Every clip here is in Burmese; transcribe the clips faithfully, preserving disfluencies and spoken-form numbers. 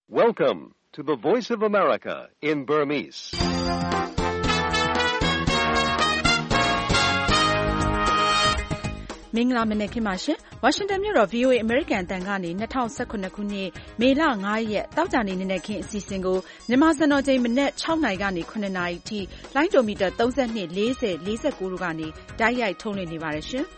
Welcome to the Voice of America in Burmese. ။မင်္ဂလာမနက်ခင်းပါရှင်။ ဝါရှင်တန်မြို့တော် ဗွီအိုအေ အမေရိကန်အသံကနေ၂၀၁၇ခုနှစ်မေလ၅ရက်သောကြာနေ့နံနက်ခင်းအစီအစဉ်ကိုမြန်မာစံတော်ချိန်မနက်၆နာရီကနေ၇နာရီအထိလိုင်းဒိုမီတာသုံး၂၊၄၀၊၄၉တို့ကနေတိုက်ရိုက်ထုတ်လွှင့်နေပါတယ်ရှင်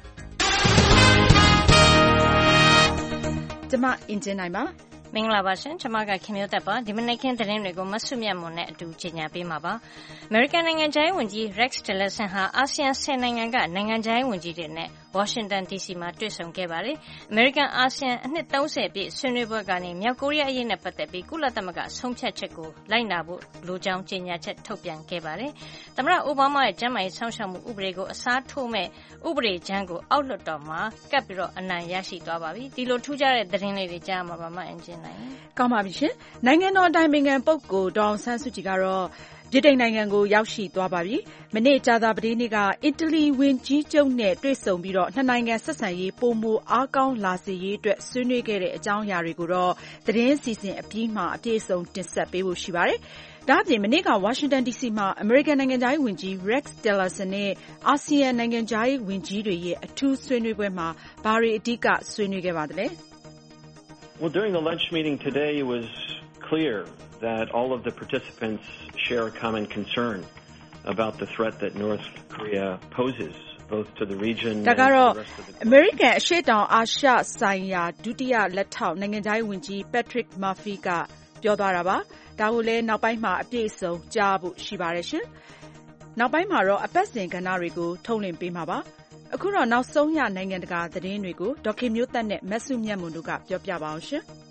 ။ကျွန်မအင်ဂျင်နိုင်ပါမင်္ဂလာပါရှင်ကျွန်မကခင်မျိုးသက်ပါဒီမနက်ခင်းသတင်းတွေကိုမဆွမြတ်မွန်နဲ့အတူကြီးညာပေးမှာပါအမေရိကန်နိုင်ငံခြားရေးဝန်ကြီး Rex Tillerson ဟာအာဆီယံဆယ်နိုင်ငံကနိုင်ငံခြားရေးဝန်ကြီးတွေနဲ့ဝါရှင်တန်ဒီစီမှာတွေ့ဆုံခဲ့ပါတယ်အမေရိကန်အာဆီယံအနှစ်သုံးဆယ်ပြည့်ဆွေးနွေးပွဲကနေမြောက်ကိုရီးယားအရေးနဲ့ပတ်သက်ပြီးကုလသမဂ္ဂဆုံးဖြတ်ချက်ကိုလိုက်နာဖို့လိုကြောင်းကြေညာချက်ထုတ်ပြန်ခဲ့ပါတယ်သမ္မတအိုဘားမားရဲ့ကျန်းမာရေးဆောင်ရှောက်မှုဥပဒေကိုအစားထိုးမဲ့ဥပဒေကြမ်းကိုအောက်လွှတ်တော်မှာကပ်ပြီးတော့အနိုင်ရရှိသွားပါပြီဒီလိုထူးခြားတဲ့သတင်းလေးတွေကြားမှာပါမှအင်ဂျင်နိုင်ကောင်းပါပြီရှင်နိုင်ငံတော်အတိုင်ပင်ခံပုဂ္ဂိုလ်ဒေါ်အောင်ဆန်းစုကြည်ကတော့ဗြိတိန်နိုင်ငံကိုရောက်ရှိသွားပါပြီ။မနေ့ကြာသပတေးနေ့ကအီတလီဝန်ကြီးချုပ်နဲ့တွေ့ဆုံပြီးတော့နှစ်နိုင်ငံဆက်ဆံရေးပိုမိုအားကောင်းလာစေရေးအတွက်ဆွေးနွေးခဲ့တဲ့အကြောင်းအရာတွေကိုတော့သတင်းစီစဉ်အပြီးမှာအပြည့်အစုံတင်ဆက်ပေးဖို့ရှိပါတယ်။ဒါ့အပြင်မနေ့ကဝါရှင်တန်ဒီစီမှာအမေရိကန်နိုင်ငံခြားရေးဝန်ကြီး Rex Tillerson နဲ့အာဆီယံနိုင်ငံခြားရေးဝန်ကြီးတွေရဲ့အထူးဆွေးနွေးပွဲမှာဘာတွေအဓိကဆွေးနွေးခဲ့ပါသလဲ။ Well, during the lunch meeting today, it was clear that all of the participants share a common concern about the threat that North Korea poses, both to the region and to the rest of the world. American အရှေ့တောင်အာရှဆိုင်ရာဒုတိယလက်ထောက်နိုင်ငံခြားရေးဝန်ကြီး Patrick Murphy ကပြောသွားတာပါ။ဒါကိုလည်းနောက်ပိုင်းမှာအပြည့်အစုံကြားဖို့ရှိပါတယ်ရှင်။နောက်ပိုင်းမှာတော့အပတ်စဉ်ကဏ္ဍတွေကိုထုတ်လွှင့်ပေးမှာပါ။အခုတော့နောက်ဆုံးရနိုင်ငံတကာသတင်းတွေကိုဒေါက်ခင်မျိုးသက်နဲ့မဆုမြတ်မွန်တို့ကပြောပြပါအောင်ရှင်။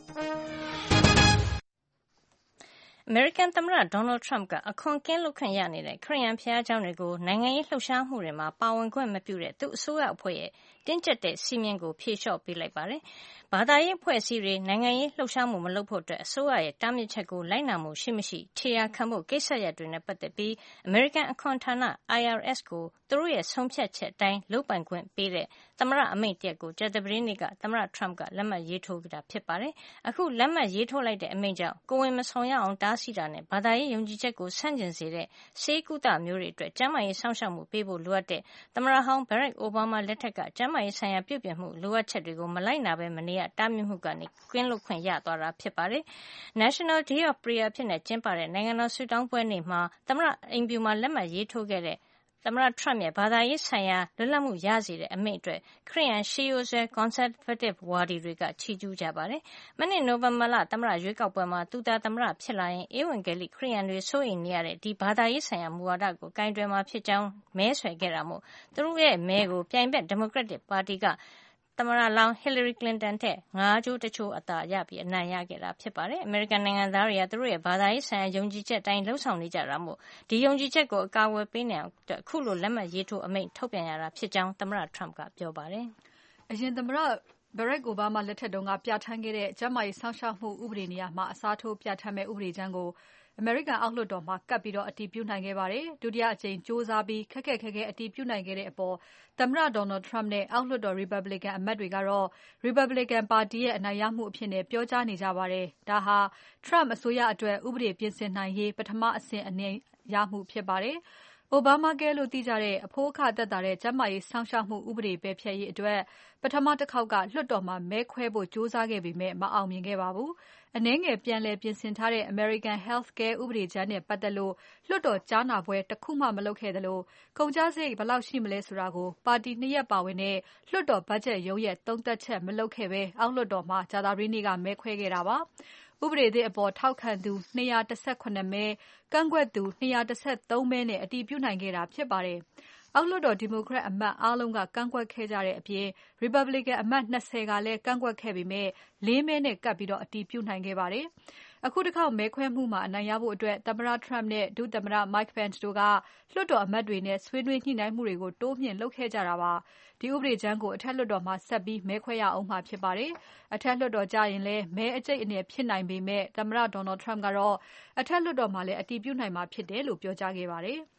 အမေရိကန်သမ္မတဒေါ်နယ်ထရမ့်ကအခွန်ကင်းလွတ်ခွင့်ရနေတဲ့ခရစ်ယာန်ဘုရားကျောင်းတွေကိုနိုင်ငံရေးလှုပ်ရှားမှုတွေမှာပါဝင်ခွင့်မပြုတဲ့သူ့အစိုးရအဖွဲ့ရဲ့တင်းကျပ်တဲ့စည်းမျဉ်းကိုဖြေလျှော့ပေးလိုက်ပါတယ်။ဘာသာရေးအဖွဲ့အစည်းတွေနိုင်ငံရေးလှုပ်ရှားမှုမလုပ်ဖို့အတွက်အစိုးရရဲ့တားမြစ်ချက်ကိုလိုက်နာမှုရှိမရှိခြေရာခံဖို့ကိစ္စရပ်တွေနဲ့ပတ်သက်ပြီးအမေရိကန်အခွန်ဌာန I R S ကိုသူတို့ရဲ့ဆုံးဖြတ်ချက်အတိုင်းလုပ်ပိုင်ခွင့်ပေးတဲ့သမ္မတအမိန့်တရပ်ကိုကြာသပတေးနေ့ကသမ္မတထရမ့်ကလက်မှတ်ရေးထိုးခဲ့တာဖြစ်ပါတယ်။အခုလက်မှတ်ရေးထိုးလိုက်တဲ့အမိန့်ကြောင့်ကိုယ်ဝန်မဆောင်ရအောင်တားဆီးတာနဲ့ဘာသာရေးယုံကြည်ချက်ကိုဆန့်ကျင်စေတဲ့ဆေးကုသမျိုးတွေအတွက်ကျန်းမာရေးစောင့်ရှောက်မှုပေးဖို့လိုအပ်တဲ့သမ္မတဟောင်း Barack Obama လက်ထက်ကကျန်းမာရေးဆိုင်ရာပြုပြင်မှုလိုအပ်ချက်တွေကိုမလိုက်နာဘဲမနေရတားမြစ်မှုကနေကင်းလွတ်ခွင့်ရသွားတာဖြစ်ပါတယ်။ National Day of Prayer ဖြစ်နေကျင်းပတဲ့နိုင်ငံတော်ဆုတောင်းပွဲနေ့မှာသမ္မတအိမ်ဖြူမှာလက်မှတ်ရေးထိုးခဲ့တဲ့သမ္မတထရမ့်ရဲ့ဘာသာရေးဆိုင်ရာလွတ်လပ်မှုရစေတဲ့အမိန့်အတွက်ခရစ်ယာန်ရှေးရိုးစွဲ conservative ဝါဒီတွေကချီးကျူးကြပါတယ်။မနှစ်နိုဝင်ဘာလသမ္မတရွေးကောက်ပွဲမှာသူသာသမ္မတဖြစ်လာရင်ဧဝံဂေလိခရစ်ယာန်တွေစိုးရိမ်နေရတဲ့ဒီဘာသာရေးဆိုင်ရာမူဝါဒကိုကင်တွယ်မှာဖြစ်ကြောင်းမဲဆွယ်ခဲ့တာမို့သူတို့ရဲ့မဲကိုပြိုင်ဘက်ဒီမိုကရက်တစ်ပါတီကသမ္မတလောင်း Hillary Clinton ထက်ငါးကြိုးတချိုးအသာရပြီးအနိုင်ရခဲ့တာဖြစ်ပါတယ်။အမေရိကန်နိုင်ငံသားတွေကသူတို့ရဲ့ဘာသာရေးဆိုင်ရာယုံကြည်ချက်အတိုင်းလှုပ်ဆောင်နေကြတာမို့ဒီယုံကြည်ချက်ကိုအကာအကွယ်ပေးနိုင်အောင်အခုလိုလက်မှတ်ရေးထိုးအမိန့်ထုတ်ပြန်ရတာဖြစ်ကြောင်းသမ္မတထရမ့်ကပြောပါတယ်။အရင်သမ္မတBarack Obama လက်ထက်တုန်းကပြဋ္ဌာန်းခဲ့တဲ့ကျန်းမာရေးစောင့်ရှောက်မှုဥပဒေနေရာမှာအစားထိုးပြဋ္ဌာန်းမဲ့ဥပဒေကြမ်းကိုအမေရိကန်အောက်လွှတ်တော်မှာကပ်ပြီးတော့အတည်ပြုနိုင်ခဲ့ပါတယ်။ဒုတိယအကြိမ်စ조사ပြီးခက်ခက်ခဲခဲအတည်ပြုနိုင်ခဲ့တဲ့အပေါ်သမ္မတ Donald Trump နဲ့အောက်လွှတ်တော် Republican အမတ်တွေကတော့ Republican ပါတီရဲ့အနိုင်ရမှုအဖြစ်နဲ့ပြောကြားနေကြပါတယ်။ဒါဟာ Trump အစိုးရအတွက်ဥပဒေပြင်ဆင်နိုင်ရေးပထမအဆင့်အနိုင်ရမှုဖြစ်ပါတယ်။ Obamacare လို့သိကြတဲ့အဖိုးအခသက်သာတဲ့ကျန်းမာရေးစောင့်ရှောက်မှုဥပဒေပဲဖျက်ရေးအတွက်ပထမတစ်ခေါက်ကလွှတ်တော်မှာမဲခွဲဖို့စ조사ခဲ့ပေမဲ့မအောင်မြင်ခဲ့ပါဘူး။အနည်းငယ်ပြန်လည်ပြင်ဆင်ထားတဲ့ American Health Care ဥပဒေကြမ်းနဲ့ပတ်သက်လို့လွှတ်တော်ကြားနာပွဲတစ်ခုမှမလုပ်ခဲ့သလိုကုန်ကျစရိတ်ဘယ်လောက်ရှိမလဲဆိုတာကိုပါတီနှစ်ရပ်ပါဝင်တဲ့လွှတ်တော်ဘတ်ဂျက်ရုံးရဲ့သုံးသပ်ချက်မလုပ်ခဲ့ဘဲအောက်လွှတ်တော်မှာကြာသပတေးနေ့ကမဲခွဲခဲ့တာပါ။ဥပဒေသစ်အပေါ်ထောက်ခံသူ၂၁၇မဲကန့်ကွက်သူ၂၁၃မဲနဲ့အတည်ပြုနိုင်ခဲ့တာဖြစ်ပါတယ်။အောက်လွှတ်တော်ဒီမိုကရက်အမတ်အားလုံးကကန့်ကွက်ခဲ့ကြတဲ့အပြင် Republican အမတ်၂၀ကလည်းကန့်ကွက်ခဲ့ပေမဲ့လေးမဲနဲ့ကပ်ပြီးတော့အတည်ပြုနိုင်ခဲ့ပါတယ်။အခုတစ်ခေါက်မဲခွဲမှုမှာအနိုင်ရဖို့အတွက်သမ္မတ Trump နဲ့ဒုသမ္မတ Mike Pence တို့ကလွှတ်တော်အမတ်တွေနဲ့ဆွေးနွေးညှိနှိုင်းမှုတွေကိုတိုးမြှင့်လုပ်ခဲ့ကြတာပါ။ဒီဥပဒေကြမ်းကိုအထက်လွှတ်တော်မှာဆက်ပြီးမဲခွဲရအောင်မှာဖြစ်ပါတယ်။အထက်လွှတ်တော်ကြရင်လည်းမဲအကျိတ်အနယ်ဖြစ်နိုင်ပေမဲ့သမ္မတ Donald Trump ကတော့အထက်လွှတ်တော်မှာလည်းအတည်ပြုနိုင်မှာဖြစ်တယ်လို့ပြောကြားခဲ့ပါတယ်။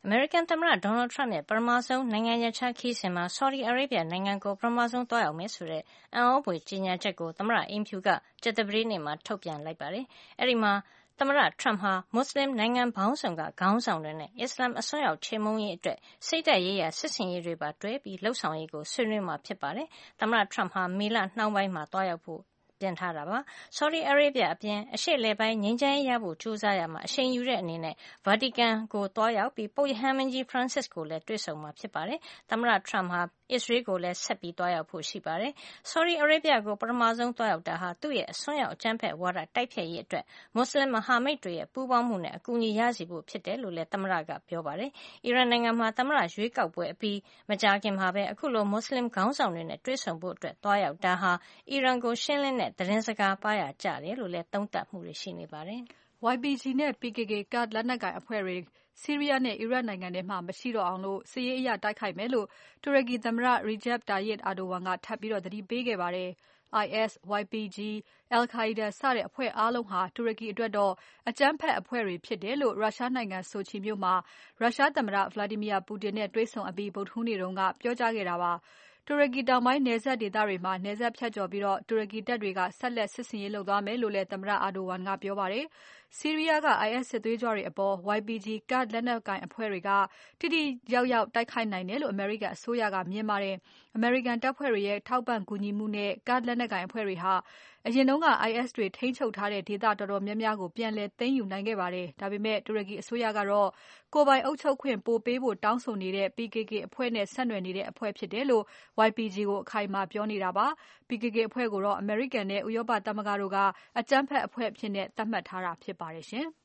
အမေရိကန်သမ္မတ Donald Trump ရဲ့ပထမဆုံးနိုင်ငံရပ်ခြားခရီးစဉ်မှာ Saudi Arabia နိုင်ငံကိုပထမဆုံးသွားရောက်မယ်ဆိုတဲ့အံ့ဩဖွယ်ကြေညာချက်ကိုသမ္မတအိမ်ဖြူကကြာသပတေးနေ့မှာထုတ်ပြန်လိုက်ပါတယ်။အဲဒီမှာသမ္မတ Trump ဟာမွတ်စလင်နိုင်ငံပေါင်းစုံကခေါင်းဆောင်တွေနဲ့အစ္စလာမ်အစွန်းရောက်ချေမှုန်းရေးအတွက်စိတ်ဓါတ်ရေးရာစစ်ဆင်ရေးတွေပါတွဲပြီးလှုပ်ဆောင်ရေးကိုဆွေးနွေးမှာဖြစ်ပါတယ်။သမ္မတ Trump ဟာမေလနှောင်းပိုင်းမှာသွားရောက်ဖို့ပြင်ထားတာပါ။ Saudi Arabia အပြင်အရှေ့အလယ်ပိုင်းငြိမ်းချမ်းရေးရဖို့ကြိုးစားရမှာအရှိန်ယူတဲ့အနေနဲ့ Vatican ကိုသွားရောက်ပြီးပုပ်ရဟန်းမင်းကြီး Francis ကိုလည်းတွေ့ဆုံမှာဖြစ်ပါတယ်။သမ္မတ Trump ဟာအစ္စရေးကိုလည်းဆက်ပြီးသွားရောက်ဖို့ရှိပါတယ်။ Saudi Arabia ကိုပထမဆုံးသွားရောက်တာဟာသူ့ရဲ့အစွန်းရောက်အကြမ်းဖက်ဝါဒတိုက်ဖျက်ရေးအတွက်မွတ်စလင်မဟာမိတ်တွေရဲ့ပူးပေါင်းမှုနဲ့အကူအညီရစေဖို့ဖြစ်တယ်လို့လည်းသမ္မတကပြောပါတယ်။အီရန်နိုင်ငံမှာသမ္မတရွေးကောက်ပွဲအပြီးမကြာခင်မှာပဲအခုလိုမွတ်စလင်ခေါင်းဆောင်တွေနဲ့တွေ့ဆုံဖို့အတွက်သွားရောက်တာဟာအီရန်ကိုရှင်းလင်းတဲ့သတင်းစကားပါးရကြတယ်လို့လည်းသုံးသပ်မှုတွေရှိနေပါတယ်။ Y P G နဲ့ P K K ကာ့ဒ်လက်နက်ကိုင်အဖွဲ့တွေဆီးရီးယားနဲ့အီရတ်နိုင်ငံတွေမှာမရှိတော့အောင်စစ်ရေးအရတိုက်ခိုက်မယ်လို့တူရကီသမ္မတ Recep Tayyip Erdogan ကထပ်ပြီးသတိပေးခဲ့ပါတယ်။ I S, Y P G, al-Qaeda စတဲ့အဖွဲ့အားလုံးဟာတူရကီအတွက်တော့အကြမ်းဖက်အဖွဲ့တွေဖြစ်တယ်လို့ရုရှားနိုင်ငံ Sochi မြို့မှာရုရှားသမ္မတ Vladimir Putin နဲ့တွေ့ဆုံအပြီးဗုဒ္ဓဟူးနေ့ကပြောကြားခဲ့တာပါ။တူရကီတောင်ပိုင်းနယ်စပ်ဒေသတွေမှာနယ်စပ်ဖြတ်ကျော်ပြီးတူရကီတပ်တွေကဆက်လက်စစ်ဆင်ရေးလုပ်သွားမယ်လို့လည်းသမ္မတ Erdogan ကပြောပါတယ်။ဆီးရီးယားက I S စစ်သွေးကြွတွေအပေါ် Y P G ကာ့ဒ်လက်နက်ကိုင်အဖွဲ့တွေကထိထိရောက်ရောက်တိုက်ခိုက်နိုင်တယ်လို့အမေရိကန်အစိုးရကမြင်ပါတယ်။အမေရိကန်တပ်ဖွဲ့တွေရဲ့ထောက်ပံ့ကူညီမှုနဲ့ကာ့ဒ်လက်နက်ကိုင်အဖွဲ့တွေဟာအရင်က I S တွေထိန်းချုပ်ထားတဲ့ဒေသတော်တော်များများကိုပြန်လည်သိမ်းယူနိုင်ခဲ့ပါတယ်။ဒါပေမဲ့တူရကီအစိုးရကတော့ကိုယ်ပိုင်အုပ်ချုပ်ခွင့်ပိုပေးဖို့တောင်းဆိုနေတဲ့ P K K အဖွဲ့နဲ့ဆက်နွယ်နေတဲ့အဖွဲ့ဖြစ်တယ်လို့ Y P G ကိုအခိုင်အမာပြောနေတာပါ။ P K K အဖွဲ့ကိုတော့အမေရိကန်နဲ့ဥရောပသမဂ္ဂတို့ကအကြမ်းဖက်အဖွဲ့အဖြစ်သတ်မှတ်ထားတာဖြစ်ပါတယ်ရှင်။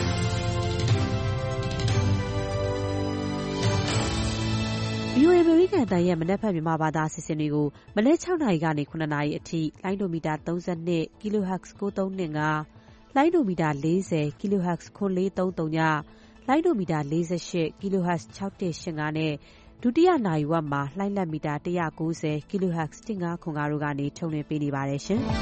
V O A အမေရိကန်အသံရဲ့မနက်ဖြန်မြန်မာဘာသာအစီအစဉ်တွေကိုမနက်၆နာရီကနေ၇နာရီအထိလိုင်းဒိုမီတာ၃၂ kilohertz ၉၃၂၅ လိုင်းဒိုမီတာ၄၀ kilohertz ခွန်၄၃၀ လိုင်းဒိုမီတာ၄၈ kilohertz ၆၁၈၅နဲ့ဒုတိယနာရီဝက်မှာလှိုင်းလက်မီတာ၁၉၀ kilohertz ၁၅ခွန်၅တို့ကနေထုတ်လွှင့်ပေးနေပါတယ်ရှင်။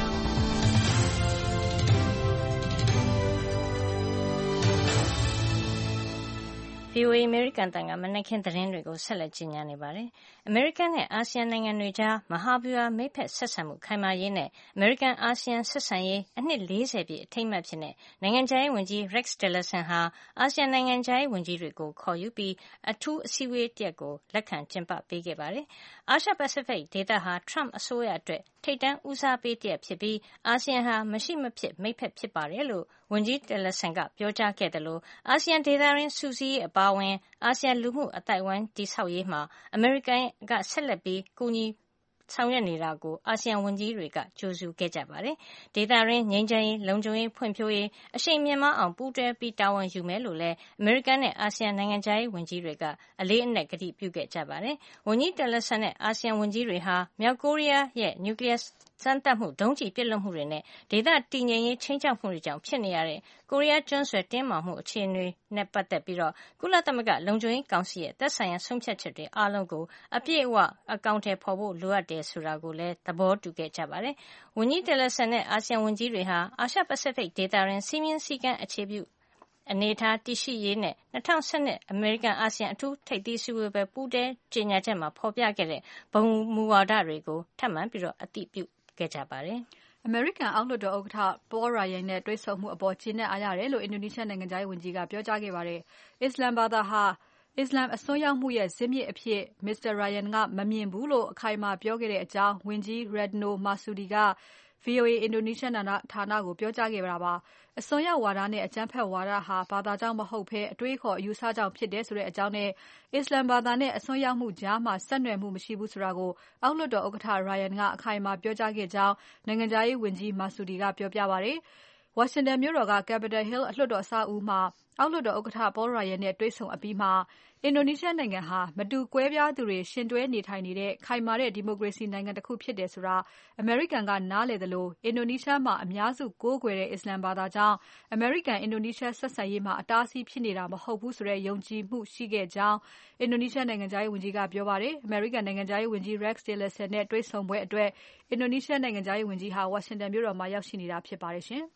V O A အမေရိကန်အသံကမနက်ခင်းသတင်းတွေကိုဆက်လက်ကြီးညာနေပါတယ်။အမေရိကန်နဲ့အာဆီယံနိုင်ငံတွေကြားမဟာဗျူဟာမိတ်ဖက်ဆက်ဆံမှုခိုင်မာရေးနဲ့အမေရိကန်အာဆီယံဆက်ဆံရေးအနှစ်၄၀ပြည့်အထိမ်းအမှတ်ဖြစ်နိုင်ငံခြားရေးဝန်ကြီး Rex Tillerson ဟာအာဆီယံနိုင်ငံခြားရေးဝန်ကြီးတွေကိုခေါ်ယူပြီးအထူးအစည်းအဝေးတရပ်ကိုလက်ခံကျင်းပပေးခဲ့ပါတယ်။အာရှပစိဖိတ်ဒေသဟာ Trump အစိုးရအတွက်ထိပ်တန်းဦးစားပေးတရပ်ဖြစ်ပြီးအာဆီယံဟာမရှိမဖြစ်မိတ်ဖက်ဖြစ်ပါတယ်လို့ဝန်ကြီး Tillerson ကပြောကြားခဲ့သလိုအာဆီယံဒေသတွင်းစုစည်းရေးအပါအဝင်အာဆီယံလူမှုအသိုက်အဝိုင်းတည်ဆောက်ရေးမှာအမေရိကန်ကဆက်လက်ပြီးကူညီဆောင်ရွက်နေတာကိုအာဆီယံဝန်ကြီးတွေကကြိုဆိုခဲ့ကြပါတယ်။ဒေသတွင်းငြိမ်းချမ်းရေးလုံခြုံရေးဖွံ့ဖြိုးရေးအရှိန်မြင့်မားအောင်ပူးတွဲပြီးတာဝန်ယူမယ်လို့လည်းအမေရိကန်နဲ့အာဆီယံနိုင်ငံခြားရေးဝန်ကြီးတွေကအလေးအနက်ကတိပြုခဲ့ကြပါတယ်။ဝန်ကြီး Tillerson နဲ့အာဆီယံဝန်ကြီးတွေဟာမြောက်ကိုရီးယားရဲ့နျူကလ িয়ার စမ်းသပ်မှုဒုံးကျည်ပစ်လွှတ်မှုတွေနဲ့ဒေသတည်ငြိမ်ရေးခြိမ်းခြောက်မှုတွေကြောင့်ဖြစ်နေရတဲ့ကိုရီးယားကျွန်းဆွယ်တင်းမာမှုအခြေအနေနဲ့ပတ်သက်ပြီးကုလသမဂ္ဂလုံခြုံရေးကောင်စီရဲ့သက်ဆိုင်ရာဆုံးဖြတ်ချက်တွေအားလုံးကိုအပြည့်အဝအကောင်အထည်ဖော်ဖို့လိုအပ်တယ်ဆိုတာကိုလည်းသဘောတူခဲ့ကြပါတယ်။ဝန်ကြီး Tillerson နဲ့အာဆီယံဝန်ကြီးတွေဟာအာရှပစိဖိတ်ဒေသတွင်းစည်းမျဉ်းစည်းကမ်းအခြေပြုအနေထားတည်ရှိရေးနဲ့၂၀၁၂အမေရိကန်အာဆီယံအထူးထိပ်သီးစည်းဝေးပွဲပူးတွဲကြေညာချက်မှာဖော်ပြခဲ့တဲ့ဘုံမူဝါဒတွေကိုထပ်မံပြီးအတည်ပြုခဲ့ကြပါတယ်။အမေရိကန်အောက်လွှတ်တော်ဥက္ကဋ္ဌ Paul Ryan နဲ့တွေ့ဆုံမှုအပေါ်ကျေနပ်အားရတယ်လို့အင်ဒိုနီးရှားနိုင်ငံခြားရေးဝန်ကြီးကပြောကြားခဲ့ပါတယ်။အစ္စလာမ်ဘာသာဟာအစ္စလာမ်အစွန်းရောက်မှုရဲ့ဇစ်မြစ်အဖြစ် Mr. Ryan ကမမြင်ဘူးလို့အခိုင်အမာပြောခဲ့တဲ့အကြောင်းဝန်ကြီး Retno Marsudi က V O A အင်ဒိုနီးရှားဌာနကိုပြောကြားခဲ့တာပါ။အစွန်းရောက်ဝါဒနဲ့အကြမ်းဖက်ဝါဒဟာဘာသာကြောင့်မဟုတ်ဘဲအတွေးအခေါ်အယူဆကြောင့်ဖြစ်တယ်ဆိုတဲ့အကြောင်းနဲ့အစ္စလာမ်ဘာသာနဲ့အစွန်းရောက်မှုကြားမှာဆက်နွယ်မှုမရှိဘူးဆိုတာကိုအောက်လွှတ်တော်ဥက္ကဋ္ဌ Ryan ကအခိုင်အမာပြောကြားခဲ့ကြောင်းနိုင်ငံခြားရေးဝန်ကြီး Marsudi ကပြောပြပါတယ်။ ဝါရှင်တန်မြို့တော်က Capitol Hill လွှတ်တော်အဆောက်အဦးမှာအောက်လွှတ်တော်ဥက္ကဋ္ဌ Paul Ryan နဲ့တွေ့ဆုံအပြီးမှာအင်ဒိုနီးရှားနိုင်ငံဟာမတူကွဲပြားသူတွေယှဉ်တွဲနေထိုင်နေတဲ့ခိုင်မာတဲ့ဒီမိုကရေစီနိုင်ငံတခုဖြစ်တယ်ဆိုတာအမေရိကန်ကနားလည်သလိုအင်ဒိုနီးရှားမှာအများစုကိုးကွယ်တဲ့အစ္စလာမ်ဘာသာကြောင့်အမေရိကန်အင်ဒိုနီးရှားဆက်ဆံရေးမှာအတားအဆီးဖြစ်နေတာမဟုတ်ဘူးဆိုတဲ့ယုံကြည်မှုရှိခဲ့ကြောင်းအင်ဒိုနီးရှားနိုင်ငံခြားရေးဝန်ကြီးကပြောပါတယ်။အမေရိကန်နိုင်ငံခြားရေးဝန်ကြီး Rex Tillerson နဲ့တွေ့ဆုံပွဲအတွက်အင်ဒိုနီးရှားနိုင်ငံခြားရေးဝန်ကြီးဟာဝါရှင်တန်မြို့တော်မှာရောက်ရှိနေတာဖြစ်ပါတယ်ရှင်။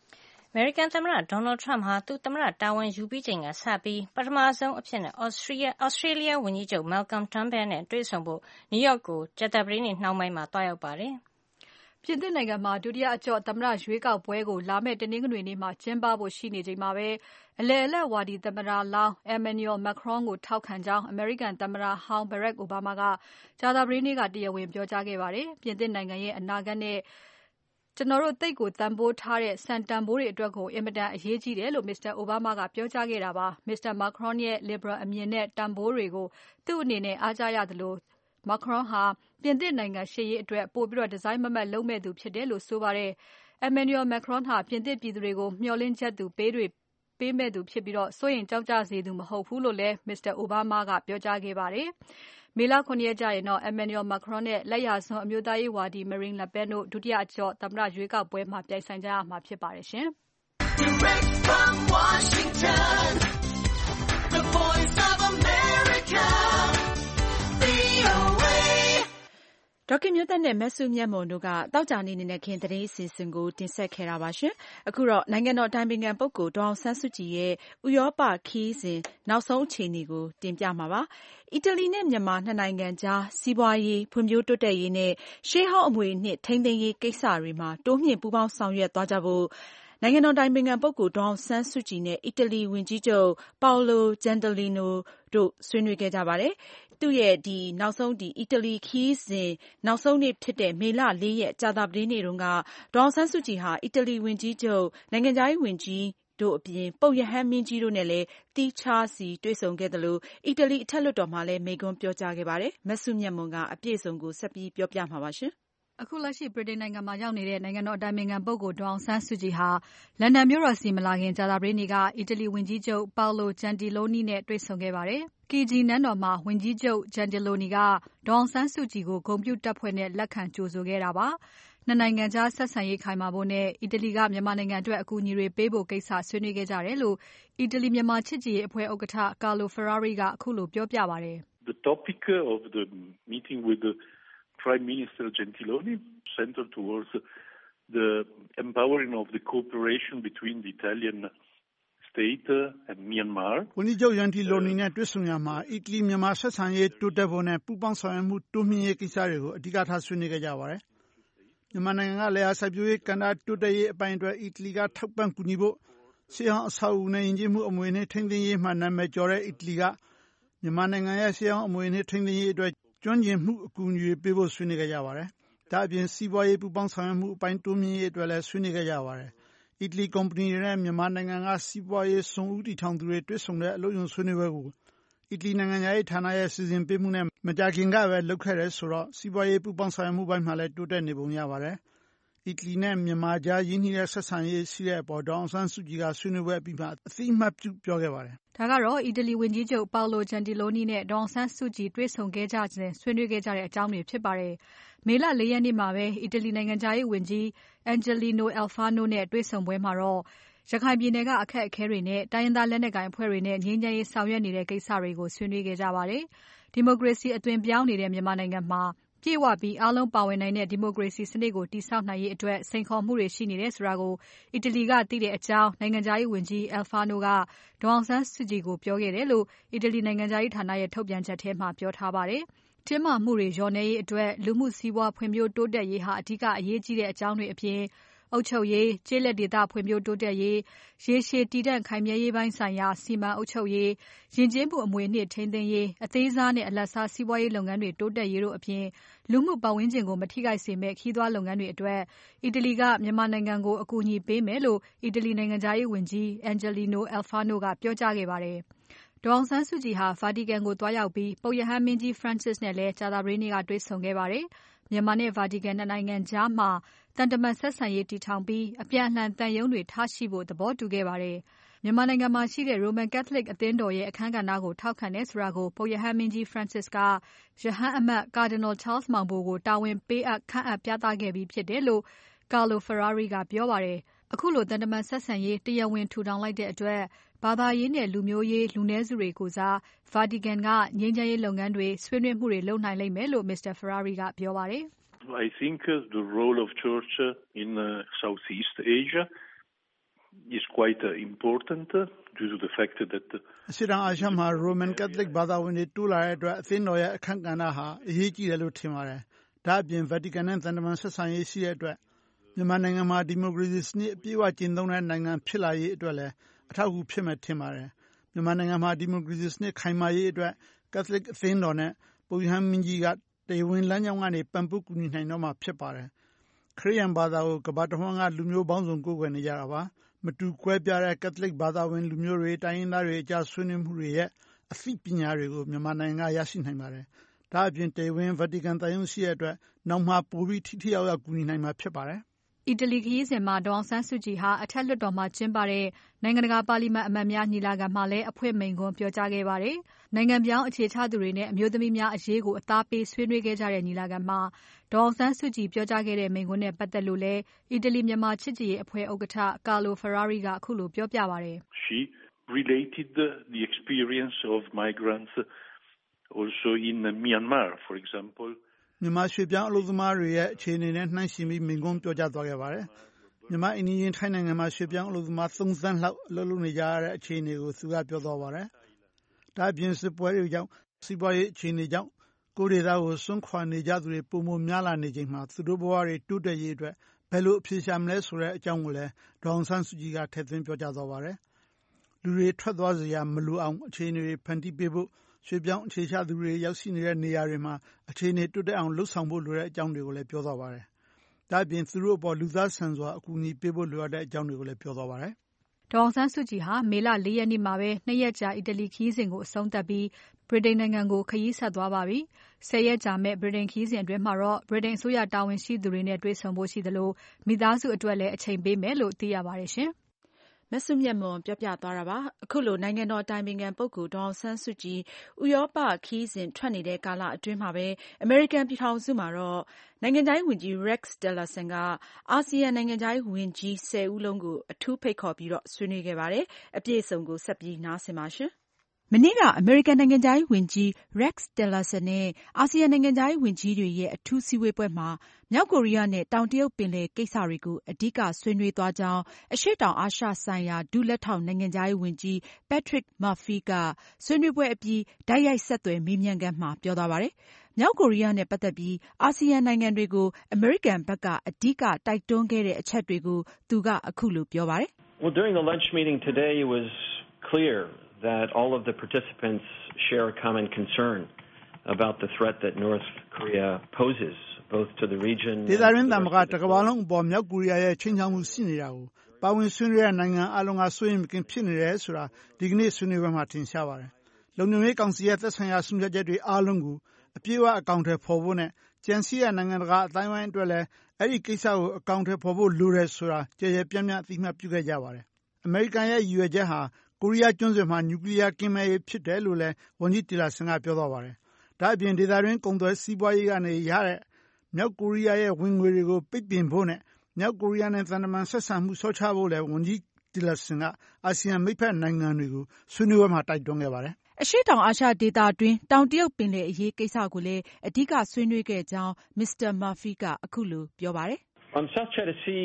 အမေရိကန်သမ္မတ Donald Trump ဟာသူသမ္မတတာဝန်ယူပြီးချိန်ကစပြီးပထမဆုံးအဖြစ်နဲ့ Australia ဝန်ကြီးချုပ် Malcolm Turnbull နဲ့တွေ့ဆုံဖို့ New York ကိုကြာသပတေးနေ့နှောင်းပိုင်းမှာသွားရောက်ပါတယ်။ပြင်သစ်နိုင်ငံမှာဒုတိယအကျော့သမ္မတရွေးကောက်ပွဲကိုလာမယ့်တနင်္ဂနွေနေ့မှာကျင်းပဖို့ရှိနေချိန်မှာပဲအလယ်အလတ်ဝါဒီသမ္မတလောင်း Emmanuel Macron ကိုထောက်ခံကြောင်းအမေရိကန်သမ္မတဟောင်း Barack Obama ကကြာသပတေးနေ့ကတရားဝင်ပြောကြားခဲ့ပါတယ်။ ပြင်သစ်နိုင်ငံရဲ့အနာဂတ်နဲ့ကျွန်တော်တို့သိပ်ကိုတန်ဖိုးထားတဲ့စံတန်ဖိုးတွေအတွက်ကိုအင်မတန်အရေးကြီးတယ်လို့ Mr. Obama ကပြောကြားခဲ့တာပါ။ Mr. Macron ရဲ့ Liberal အမြင်နဲ့တန်ဖိုးတွေကိုသူ့အနေနဲ့အားကျရသလို Macron ဟာပြင်သစ်နိုင်ငံရှေ့ရေးအတွက်ပိုပြီးတစိုက်မတ်မတ်လုပ်မယ့်သူဖြစ်တယ်လို့ဆိုပါတယ်။ Emmanuel Macron ဟာပြင်သစ်ပြည်သူတွေကိုမျှော်လင့်ချက်ပေးတွေပေးမယ့်သူဖြစ်ပြီးစိုးရိမ်ကြောင့်ကြစေသူမဟုတ်ဘူးလို့လည်း Mr. Obama ကပြောကြားခဲ့ပါတယ်။ မေလ ၇ ရက်ကျရင်တော့ Emmanuel Macron နဲ့လက်ယာစွန်းအမျိုးသားရေးဝါဒီ Marine Le Pen တို့ဒုတိယအကျော့သမ္မတရွေးကောက်ပွဲမှာပြိုင်ဆိုင်ကြရမှာဖြစ်ပါတယ်ရှင်။ Direct from Washington, the voice of America, ဒေါက်ခင်မျိုးသက်နဲ့မစုမြတ်မွန်တို့ကသောကြာနေ့နေ့ခင်သတင်းအစီအစဉ်ကိုတင်ဆက်ခဲ့တာပါရှင်။အခုတော့နိုင်ငံတော်အတိုင်ပင်ခံပုဂ္ဂိုလ်ဒေါ်အောင်ဆန်းစုကြည်ရဲ့ဥရောပခရီးစဉ်နောက်ဆုံးအခြေအနေကိုတင်ပြမှာပါ။အီတလီနဲ့မြန်မာနှစ်နိုင်ငံကြားစီးပွားရေးဖွံ့ဖြိုးတိုးတက်ရေးနဲ့ရှေးဟောင်းအမွေအနှစ်ထိန်းသိမ်းရေးကိစ္စတွေမှာတိုးမြှင့်ပူးပေါင်းဆောင်ရွက်သွားကြဖို့နိုင်ငံတော်အတိုင်ပင်ခံပုဂ္ဂိုလ်ဒေါ်အောင်ဆန်းစုကြည်နဲ့အီတလီဝန်ကြီးချုပ် Paolo Gentiloni တို့ဆွေးနွေးခဲ့ကြပါတယ်။သူ့ရဲ့ဒီနောက်ဆုံးဒီအီတလီခရီးစဉ်နောက်ဆုံးနေ့ဖြစ်တဲ့မေလ လေးရက်ကြာသပတေးနေ့တုန်းကဒေါ်အောင်ဆန်းစုကြည်ဟာအီတလီဝန်ကြီးချုပ်နိုင်ငံခြားရေးဝန်ကြီးတို့အပြင်ပုပ်ရဟန်းမင်းကြီးတို့နဲ့လည်းသီးခြားစီတွေ့ဆုံခဲ့သလိုအီတလီအထက်လွှတ်တော်မှာလည်းမိန့်ခွန်းပြောကြားခဲ့ပါတယ်။မစုမြတ်မွန်ကအပြည့်အစုံကိုဆက်ပြီးပြောပြမှာပါရှင်။အခုလက်ရှိဗြိတိန်နိုင်ငံမှာရောက်နေတဲ့နိုင်ငံတော်အတိုင်ပင်ခံပုဂ္ဂိုလ်ဒေါ်အောင်ဆန်းစုကြည်ဟာလန်ဒန်မြို့တော်စီမလာခင်ကြာသပတေးနေ့ကအီတလီဝန်ကြီးချုပ် Paolo Gentiloni နဲ့တွေ့ဆုံခဲ့ပါတယ်။ Chigi နန်းတော်မှာဝန်ကြီးချုပ် Gentiloni ကဒေါ်အောင်ဆန်းစုကြည်ကိုဂုဏ်ပြုတပ်ဖွဲ့နဲ့လက်ခံကြိုဆိုခဲ့တာပါ။နှစ်နိုင်ငံကြားဆက်ဆံရေးခိုင်မာဖို့နဲ့အီတလီကမြန်မာနိုင်ငံအတွက်အကူအညီတွေပေးဖို့ကိစ္စဆွေးနွေးခဲ့ကြတယ်လို့အီတလီမြန်မာချစ်ကြည်ရေးအဖွဲ့ဥက္ကဋ္ဌ Carlo Ferrari ကအခုလိုပြောပြပါတယ်။ The topic of the meeting with the Prime Minister Gentiloni centered towards the empowering of the cooperation between the Italian state and Myanmar. ဝန်ကြီးချုပ် Gentiloni နဲ့တွေ့ဆုံရမှာအီတလီမြန်မာဆက်ဆံရေးတိုးတက်ဖို့နဲ့ပူးပေါင်းဆောင်ရွက်မှုတိုးမြှင့်ရေးကိစ္စတွေကိုအဓိကထားဆွေးနွေးခဲ့ကြပါတယ်။မြန်မာနိုင်ငံကလယ်ယာစိုက်ပျိုးရေးကဏ္ဍတိုးတက်ရေးအပိုင်းအတွက်အီတလီကထောက်ပံ့ကူညီဖို့ရှေးဟောင်းအဆောက်အဦနဲ့ယဉ်ကျေးမှုအမွေအနှစ်ထိန်းသိမ်းရေးမှာနာမည်ကျော်တဲ့အီတလီကမြန်မာနိုင်ငံရဲ့ရှေးဟောင်းအမွေအနှစ်ထိန်းသိမ်းရေးအတွက်ကျွမ်းကျင်မှုအကူအညီတွေပေးဖို့ဆွေးနွေးခဲ့ကြပါတယ်။ဒါအပြင်စီးပွားရေးပူးပေါင်းဆောင်ရွက်မှုအပိုင်းတိုးမြှင့်ရေးအတွက်လည်းဆွေးနွေးခဲ့ကြပါတယ်။အီတလီကုမ္ပဏီတွေနဲ့မြန်မာနိုင်ငံကစီးပွားရေးစွန့်ဦးတည်ထောင်သူတွေတွေ့ဆုံတဲ့အလုပ်ရုံဆွေးနွေးပွဲကိုအီတလီနိုင်ငံရေးဌာနရဲ့စီစဉ်ပေးမှုနဲ့မကြာခင်ကပဲလုပ်ခဲ့တယ်ဆိုတော့စီးပွားရေးပူးပေါင်းဆောင်ရွက်မှုပိုင်းမှာလည်းတိုးတက်နေပုံရပါတယ်။အီတလီနဲ့မြန်မာကြားရင်းနှီးတဲ့ဆက်ဆံရေးရှိတဲ့အပေါ်ဒေါ်အောင်ဆန်းစုကြည်ကဆွေးနွေးပွဲအပြီးမှာအသိအမှတ်ပြုပြောခဲ့ပါတယ်။ဒါကတော့အီတလီဝန်ကြီးချုပ် Paolo Gentiloni နဲ့ဒေါ်အောင်ဆန်းစုကြည်တွေ့ဆုံခဲ့ကြစဉ်ဆွေးနွေးခဲ့ကြတဲ့အကြောင်းတွေဖြစ်ပါတယ်။မေလ လေးရက်နေ့မှာပဲအီတလီနိုင်ငံခြားရေးဝန်ကြီး Angelino Alfano နဲ့တွေ့ဆုံပွဲမှာတော့ရခိုင်ပြည်နယ်ကအခက်အခဲတွေနဲ့တိုင်းရင်းသားလက်နက်ကိုင်အဖွဲ့တွေနဲ့ငြိမ်းချမ်းရေးဆောင်ရွက်နေတဲ့ကိစ္စတွေကိုဆွေးနွေးခဲ့ကြပါတယ်။ဒီမိုကရေစီအသွင်ပြောင်းနေတဲ့မြန်မာနိုင်ငံမှာပြည့်ဝပြီးအားလုံးပါဝင်နိုင်တဲ့ဒီမိုကရေစီစနစ်ကိုတည်ဆောက်နိုင်ရေးအတွက်စိန်ခေါ်မှုတွေရှိနေတယ်ဆိုတာကိုအီတလီကသိတဲ့အကြောင်းနိုင်ငံခြားရေးဝန်ကြီး Alfano ကဒေါ်အောင်ဆန်းစုကြည်ကိုပြောခဲ့တယ်လို့အီတလီနိုင်ငံခြားရေးဌာနရဲ့ထုတ်ပြန်ချက်ထဲမှာပြောထားပါတယ်။တင်းမာမှုတွေလျော့နည်းရေးအတွက်လူမှုစီးပွားဖွံ့ဖြိုးတိုးတက်ရေးဟာအဓိကအရေးကြီးတဲ့အကြောင်းတွေအပြင်အုပ်ချုပ်ရေးကျေးလက်ဒေသဖွံ့ဖြိုးတိုးတက်ရေးရေရှည်တည်တံ့ခိုင်မြဲရေးပိုင်းဆိုင်ရာစီမံအုပ်ချုပ်ရေးယဉ်ကျေးမှုအမွေအနှစ်ထိန်းသိမ်းရေးအသေးစားနဲ့အလတ်စားစီးပွားရေးလုပ်ငန်းတွေတိုးတက်ရေးတို့အပြင်လူမှုပတ်ဝန်းကျင်ကိုမထိခိုက်စေမယ့်ခရီးသွားလုပ်ငန်းတွေအတွက်အီတလီကမြန်မာနိုင်ငံကိုအကူအညီပေးမယ်လို့အီတလီနိုင်ငံခြားရေးဝန်ကြီး Angelino Alfano ကပြောကြားခဲ့ပါတယ်။ဒေါ်အောင်ဆန်းစုကြည်ဟာ Vatican ကိုသွားရောက်ပြီးပုပ်ရဟန်းမင်းကြီး Francis နဲ့လည်းကြာသပတေးနေ့ကတွေ့ဆုံခဲ့ပါတယ်။မြန်မာနဲ့ Vatican နှစ်နိုင်ငံကြားမှာသံတမန်ဆက်ဆံရေးတည်ထောင်ပြီးအပြန်အလှန်သံရုံးတွေထားရှိဖို့သဘောတူခဲ့ပါတယ်။မြန်မာနိုင်ငံမှာရှိတဲ့ Roman Catholic အသင်းတော်ရဲ့အခန်းကဏ္ဍကိုထောက်ခံတယ်ဆိုတာကိုပုပ်ရဟန်းမင်းကြီး Francis ကရဟန်းအမတ် Cardinal Charles မောင်ဘိုကိုတာဝန်ပေးအပ်ခန့်အပ်ပြသခဲ့ပြီးဖြစ်တယ်လို့ Carlo Ferrari ကပြောပါတယ်။အခုလိုသံတမန်ဆက်ဆံရေးတရားဝင်ထူထောင်လိုက်တဲ့အတွက်ဘာသာရေးနဲ့လူမျိုးရေးလူနည်းစုတွေကိုယ်စား Vatican ကငြိမ်းချမ်းရေးလုပ်ငန်းတွေဆွေးနွေးမှုတွေလုပ်နိုင်လိမ့်မယ်လို့ Mr. Ferrari ကပြောပါတယ်။ I think the role of church in Southeast Asia is quite uh, important uh, due to the fact that အရှေ့တောင်အာရှမှာ Roman Catholic ဘာသာဝင်တွေတိုးလာတဲ့အတွက်အသင်းတော်ရဲ့အခမ်းကဏ္ဍဟာအရေးကြီးတယ်လို့ထင်ပါတယ်။ဒါ့အပြင် Vatican နဲ့သံတမန်ဆက်ဆံရေးရှိတဲ့အတွက်မြန်မာနိုင်ငံမှာဒီမိုကရေစီစနစ်အပြည့်အဝကျင့်သုံးတဲ့နိုင်ငံဖြစ်လာရေးအတွက်လည်းအထောက်အကူဖြစ်မယ်ထင်ပါတယ်။မြန်မာနိုင်ငံမှာဒီမိုကရေစီစနစ်ခိုင်မာရေးအတွက် Catholic အသင်းတော်နဲ့ပုပ်ရဟန်းမင်းကြီးကတရားဝင်လမ်းကြောင်းကနေပံ့ပိုးကူညီနိုင်တော့မှာဖြစ်ပါတယ်။ခရစ်ယာန်ဘာသာကိုကမ္ဘာတစ်ဝန်းကလူမျိုးပေါင်းစုံကိုးကွယ်နေကြတာပါ။မတူကွဲပြားတဲ့ Catholic ဘာသာဝင်လူမျိုးတွေတိုင်းရင်းသားတွေအကြားဆွေးနွေးမှုတွေရဲ့အသိပညာတွေကိုမြန်မာနိုင်ငံကရရှိနိုင်ပါတယ်။ဒါအပြင်တရားဝင် Vatican သံရုံးရှိတဲ့အတွက်နောက်မှပိုပြီးထိထိရောက်ရောက်ကူညီနိုင်မှာဖြစ်ပါတယ်။အီတလီခရီးစဉ်မှာဒေါ်အောင်ဆန်းစုကြည်ဟာအထက်လွှတ်တော်မှာကျင်းပတဲ့နိုင်ငံတကာပါလီမန်အမတ်များညီလာခံမှာလည်းအဖွင့်မိန့်ခွန်းပြောကြားခဲ့ပါတယ်။နိုင်ငံပြောင်းအခြေချသူတွေနဲ့အမျိုးသမီးများအရေးကိုအသားပေးဆွေးနွေးခဲ့ကြတဲ့ညီလာခံမှာဒေါ်အောင်ဆန်းစုကြည်ပြောကြားခဲ့တဲ့မိန့်ခွန်းနဲ့ပတ်သက်လို့လည်းအီတလီမြန်မာချစ်ကြည်ရေးအဖွဲ့ဥက္ကဋ္ဌ Carlo Ferrari ကအခုလိုပြောပြပါတယ်။ She related the experience of migrants also in Myanmar, for example. မြန်မာရွှေ့ပြောင်းအလုပ်သမားတွေရဲ့အခြေအနေနဲ့နှိုင်းယှဉ်ပြီးမိန့်ခွန်းပြောကြားသွားခဲ့ပါတယ်။မြန်မာအင်းကြီးထိုင်းနိုင်ငံမှာရွှေ့ပြောင်းအလုပ်သမားသုံးသန်းလောက်အလုပ်လုပ်နေကြတဲ့အခြေအနေကိုသူကပြောသွားပါတယ်။ဒါ့အပြင်စစ်ပွဲတွေကြောင့်စီးပွားရေးအခြေအနေကြောင့်ကိုယ်ဒေသကိုစွန့်ခွာနေကြသူတွေပုံမှန်များလာနေချိန်မှာသူတို့ဘဝတွေတိုးတက်ရေးအတွက်ဘယ်လိုအဖြေရှာမလဲဆိုတဲ့အကြောင်းကိုလည်းဒေါအောင်ဆန်းစုကြည်ကထည့်သွင်းပြောကြားသွားပါတယ်။လူတွေထွက်သွားစရာမလိုအောင်အခြေအနေတွေဖန်တီးပေးဖို့ရွှေ့ပြောင်းအခြေချသူတွေရောက်ရှိနေတဲ့နေရာတွေမှာအခြေအနေတိုးတက်အောင်လှုပ်ဆောင်ဖို့လိုတဲ့အကြောင်းတွေကိုလည်းပြောသွားပါတယ်။ဒါ့အပြင်သူတို့အပေါ်လူသားဆန်စွာအကူအညီပေးဖို့လိုအပ်တဲ့အကြောင်းတွေကိုလည်းပြောသွားပါတယ်။ဒေါ်အောင်ဆန်းစုကြည်ဟာမေလ၄ရက်နေ့မှာပဲနှစ်ရက်ကြာအီတလီခရီးစဉ်ကိုအဆုံးသတ်ပြီးဗြိတိန်နိုင်ငံကိုခရီးဆက်သွားပါပြီ။ဆယ်ရက်ကြာမဲ့ဗြိတိန်ခရီးစဉ်အတွင်းမှာတော့ဗြိတိန်အစိုးရတာဝန်ရှိသူတွေနဲ့တွေ့ဆုံဖို့ရှိသလိုမိသားစုအတွက်လည်းအချိန်ပေးမယ်လို့သိရပါတယ်ရှင်။မစုမြတ်မွန်ပြောပြသွားတာပါ။အခုလိုနိုင်ငံတော်တိုင်ပင်ခံပုဂ္ဂိုလ်ဒေါ်အောင်ဆန်းစုကြည်ဥရောပခရီးစဉ်ထွက်နေတဲ့ကာလအတွင်းမှာပဲအမေရိကန်ပြည်ထောင်စုမှာတော့နိုင်ငံခြားရေးဝန်ကြီး Rex Tillerson ကအာဆီယံနိုင်ငံခြားရေးဝန်ကြီးဆယ်ဦးလုံးကိုအထူးဖိတ်ခေါ်ပြီးတော့ဆွေးနွေးခဲ့ပါတယ်။အပြည့်အစုံကိုဆက်ပြီးနားဆင်ပါရှင်။မနေ့ကအမေရိကန်နိုင်ငံခြားရေးဝန်ကြီး Rex Tillerson နဲ့အာဆီယံနိုင်ငံခြားရေးဝန်ကြီးတွေရဲ့အထူးစည်းဝေးပွဲမှာမြောက်ကိုရီးယားနဲ့တောင်တရုတ်ပင်လယ်ကိစ္စတွေကိုအဓိကဆွေးနွေးသွားကြောင်းအရှေ့တောင်အာရှဆိုင်ရာဒုလက်ထောက်နိုင်ငံခြားရေးဝန်ကြီး Patrick Murphy ကဆွေးနွေးပွဲအပြီးတိုက်ရိုက်ဆက်သွယ်မေးမြန်းခန်းမှာပြောသွားပါတယ်။မြောက်ကိုရီးယားနဲ့ပတ်သက်ပြီးအာဆီယံနိုင်ငံတွေကိုအမေရိကန်ဘက်ကအဓိကတိုက်တွန်းခဲ့တဲ့အချက်တွေကိုသူကအခုလိုပြောပါတယ်။ Well, during the lunch meeting today it was clear that all of the participants share a common concern about the threat that North Korea poses both to the region ဒေသရင်းတမကတကမ္ဘာလုံးအပေါ်မြောက်ကိုရီးယားရဲ့ချိန်ချောက်မှုရှိနေတာကိုပါဝင်ဆွေးနွေးတဲ့နိုင်ငံအလုံးကစိုးရိမ်မကင်းဖြစ်နေတယ်ဆိုတာဒီကနေ့ဆွေးနွေးပွဲမှာထင်ရှားပါတယ်။လုံခြုံရေးကောင်စီရဲ့သက်ဆိုင်ရာဆုံးဖြတ်ချက်တွေအားလုံးကိုအပြည့်အဝအကောင့်ထဲပေါ်ဖို့နဲ့ကြံစည်ရနိုင်ငံတကာအတိုင်းအဝိုင်းအတွက်လည်းအဲ့ဒီကိစ္စကိုအကောင့်ထဲပေါ်ဖို့လိုတယ်ဆိုတာကြည်ကြဲပြန့်ပြန့်အသိအမှတ်ပြုခဲ့ကြပါတယ်။အမေရိကန်ရဲ့ရည်ရွယ်ချက်ဟာကိုရီးယားကျွန်းဆွယ်မှာနျူကလ িয়ার ကင်းမဲ့ရေးဖြစ်တယ်လို့လည်းဝန်ကြီးတီလာဆင်ကပြောသွားပါတယ်။ဒါအပြင်ဒေသတွင်းကုန်သွယ်စီးပွားရေးကနေရတဲ့မြောက်ကိုရီးယားရဲ့ဝင်ငွေတွေကိုပိတ်ပင်ဖို့နဲ့မြောက်ကိုရီးယားနဲ့သံတမန်ဆက်ဆံမှုဆော့ချဖို့လည်းဝန်ကြီးတီလာဆင်ကအာဆီယံမိတ်ဖက်နိုင်ငံတွေကိုဆွေးနွေးပွဲမှာတိုက်တွန်းခဲ့ပါတယ်။အရှေ့တောင်အာရှဒေသတွင်းတောင်တရုတ်ပင်လယ်အရေးကိစ္စကိုလည်းအဓိကဆွေးနွေးခဲ့ကြောင်းမစ္စတာ Murphy ကအခုလိုပြောပါတယ်။ On South China Sea,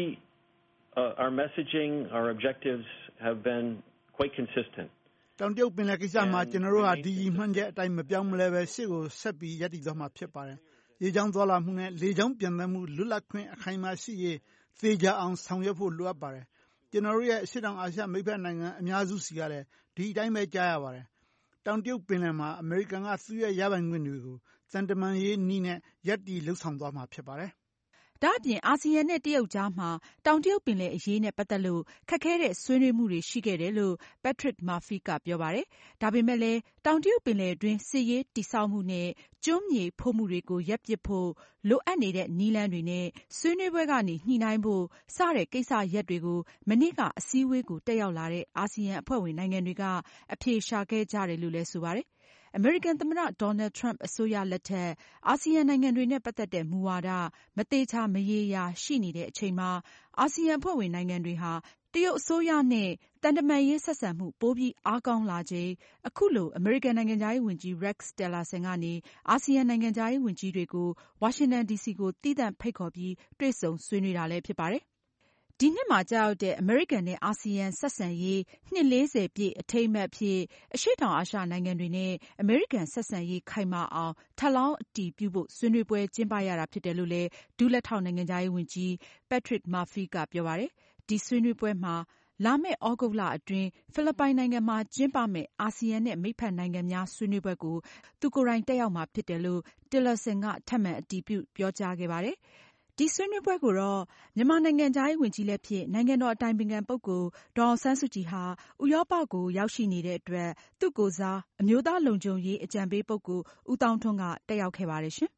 uh, our messaging, our objectives have been quite consistent. တောင်တရုတ်ပင်လယ်ကိစ္စမှာကျွန်တော်တို့ဟာဒီရည်မှန်းချက်အတိုင်းမပြောင်းမလဲပဲရှေ့ကိုဆက်ပြီးရပ်တည်သွားမှာဖြစ်ပါတယ်။ရေကြောင်းသွားလာမှုနဲ့လေကြောင်းပြန်သန်းမှုလွတ်လပ်ခွင့်အခိုင်အမာရှိရေးသေချာအောင်ဆောင်ရွက်ဖို့လိုအပ်ပါတယ်။ကျွန်တော်တို့ရဲ့အရှေ့တောင်အာရှမိတ်ဖက်နိုင်ငံအများစုစီကလည်းဒီအတိုင်းပဲကြားရပါတယ်။တောင်တရုတ်ပင်လယ်မှာအမေရိကန်ကသူ့ရဲ့ရပိုင်ခွင့်တွေကိုသံတမန်ရေးနည်းနဲ့ရပ်တည်လှုပ်ဆောင်သွားမှာဖြစ်ပါတယ်။ဒါ့အပြင်အာဆီယံနဲ့တရုတ်ကြားမှာတောင်တရုတ်ပင်လယ်အရေးနဲ့ပတ်သက်လို့ခက်ခဲတဲ့ဆွေးနွေးမှုတွေရှိခဲ့တယ်လို့ Patrick Murphy ကပြောပါတယ်။ဒါပေမဲ့လည်းတောင်တရုတ်ပင်လယ်အတွင်းစစ်ရေးတည်ဆောက်မှုနဲ့ကျွန်းမြေဖို့မှုတွေကိုရပ်ပစ်ဖို့လိုအပ်နေတဲ့နည်းလမ်းတွေနဲ့ဆွေးနွေးပွဲကနေညှိနှိုင်းဖို့စတဲ့ကိစ္စရပ်တွေကိုမနေ့ကအစည်းအဝေးကိုတက်ရောက်လာတဲ့အာဆီယံအဖွဲ့ဝင်နိုင်ငံတွေကအဖြေရှာခဲ့ကြတယ်လို့လည်းဆိုပါတယ်။အမေရိကန်သမ္မတ Donald Trump အစိုးရလက်ထက်အာဆီယံနိုင်ငံတွေနဲ့ပတ်သက်တဲ့မူဝါဒမသေချာမရေရာရှိနေတဲ့အချိန်မှာအာဆီယံအဖွဲ့ဝင်နိုင်ငံတွေဟာတရုတ်အစိုးရနဲ့တန်တမာရေးဆက်ဆံမှုပိုပြီးအားကောင်းလာချိန်အခုလိုအမေရိကန်နိုင်ငံခြားရေးဝန်ကြီး Rex Tillerson ကနေအာဆီယံနိုင်ငံခြားရေးဝန်ကြီးတွေကိုဝါရှင်တန်ဒီစီကိုသီးသန့်ဖိတ်ခေါ်ပြီးတွေ့ဆုံဆွေးနွေးတာလည်းဖြစ်ပါတယ်။ဒီနှစ်မှာကျရောက်တဲ့အမေရိကန်နဲ့အာဆီယံဆက်ဆံရေးနှစ်လေးဆယ်ပြည့်အထိမ်းအမှတ်အဖြစ်အရှေ့တောင်အာရှနိုင်ငံတွေနဲ့အမေရိကန်ဆက်ဆံရေးခိုင်မာအောင်ထပ်လောင်းအတည်ပြုဖို့ဆွေးနွေးပွဲကျင်းပရတာဖြစ်တယ်လို့လည်းဒုလက်ထောက်နိုင်ငံခြားရေးဝန်ကြီး Patrick Murphy ကပြောပါတယ်။ဒီဆွေးနွေးပွဲမှာလာမယ့်သြဂုတ်လအတွင်းဖိလစ်ပိုင်နိုင်ငံမှာကျင်းပမယ့်အာဆီယံနဲ့မိတ်ဖက်နိုင်ငံများဆွေးနွေးပွဲကိုသူကိုယ်တိုင်တက်ရောက်မှာဖြစ်တယ်လို့ Tillerson ကထပ်မံအတည်ပြုပြောကြားခဲ့ပါတယ်။ဒီဆွေးနွေးပွဲကိုတော့မြန်မာနိုင်ငံခြားရေးဝန်ကြီးလည်းဖြစ်နိုင်ငံတော်အတိုင်ပင်ခံပုဂ္ဂိုလ်ဒေါ်အောင်ဆန်းစုကြည်ဟာဥရောပကိုရောက်ရှိနေတဲ့အတွက်သူ့ကိုယ်စားအမျိုးသားလုံခြုံရေးအကြံပေးပုဂ္ဂိုလ်ဦးသောင်းထွန်းကတက်ရောက်ခဲ့ပါတယ်ရှင်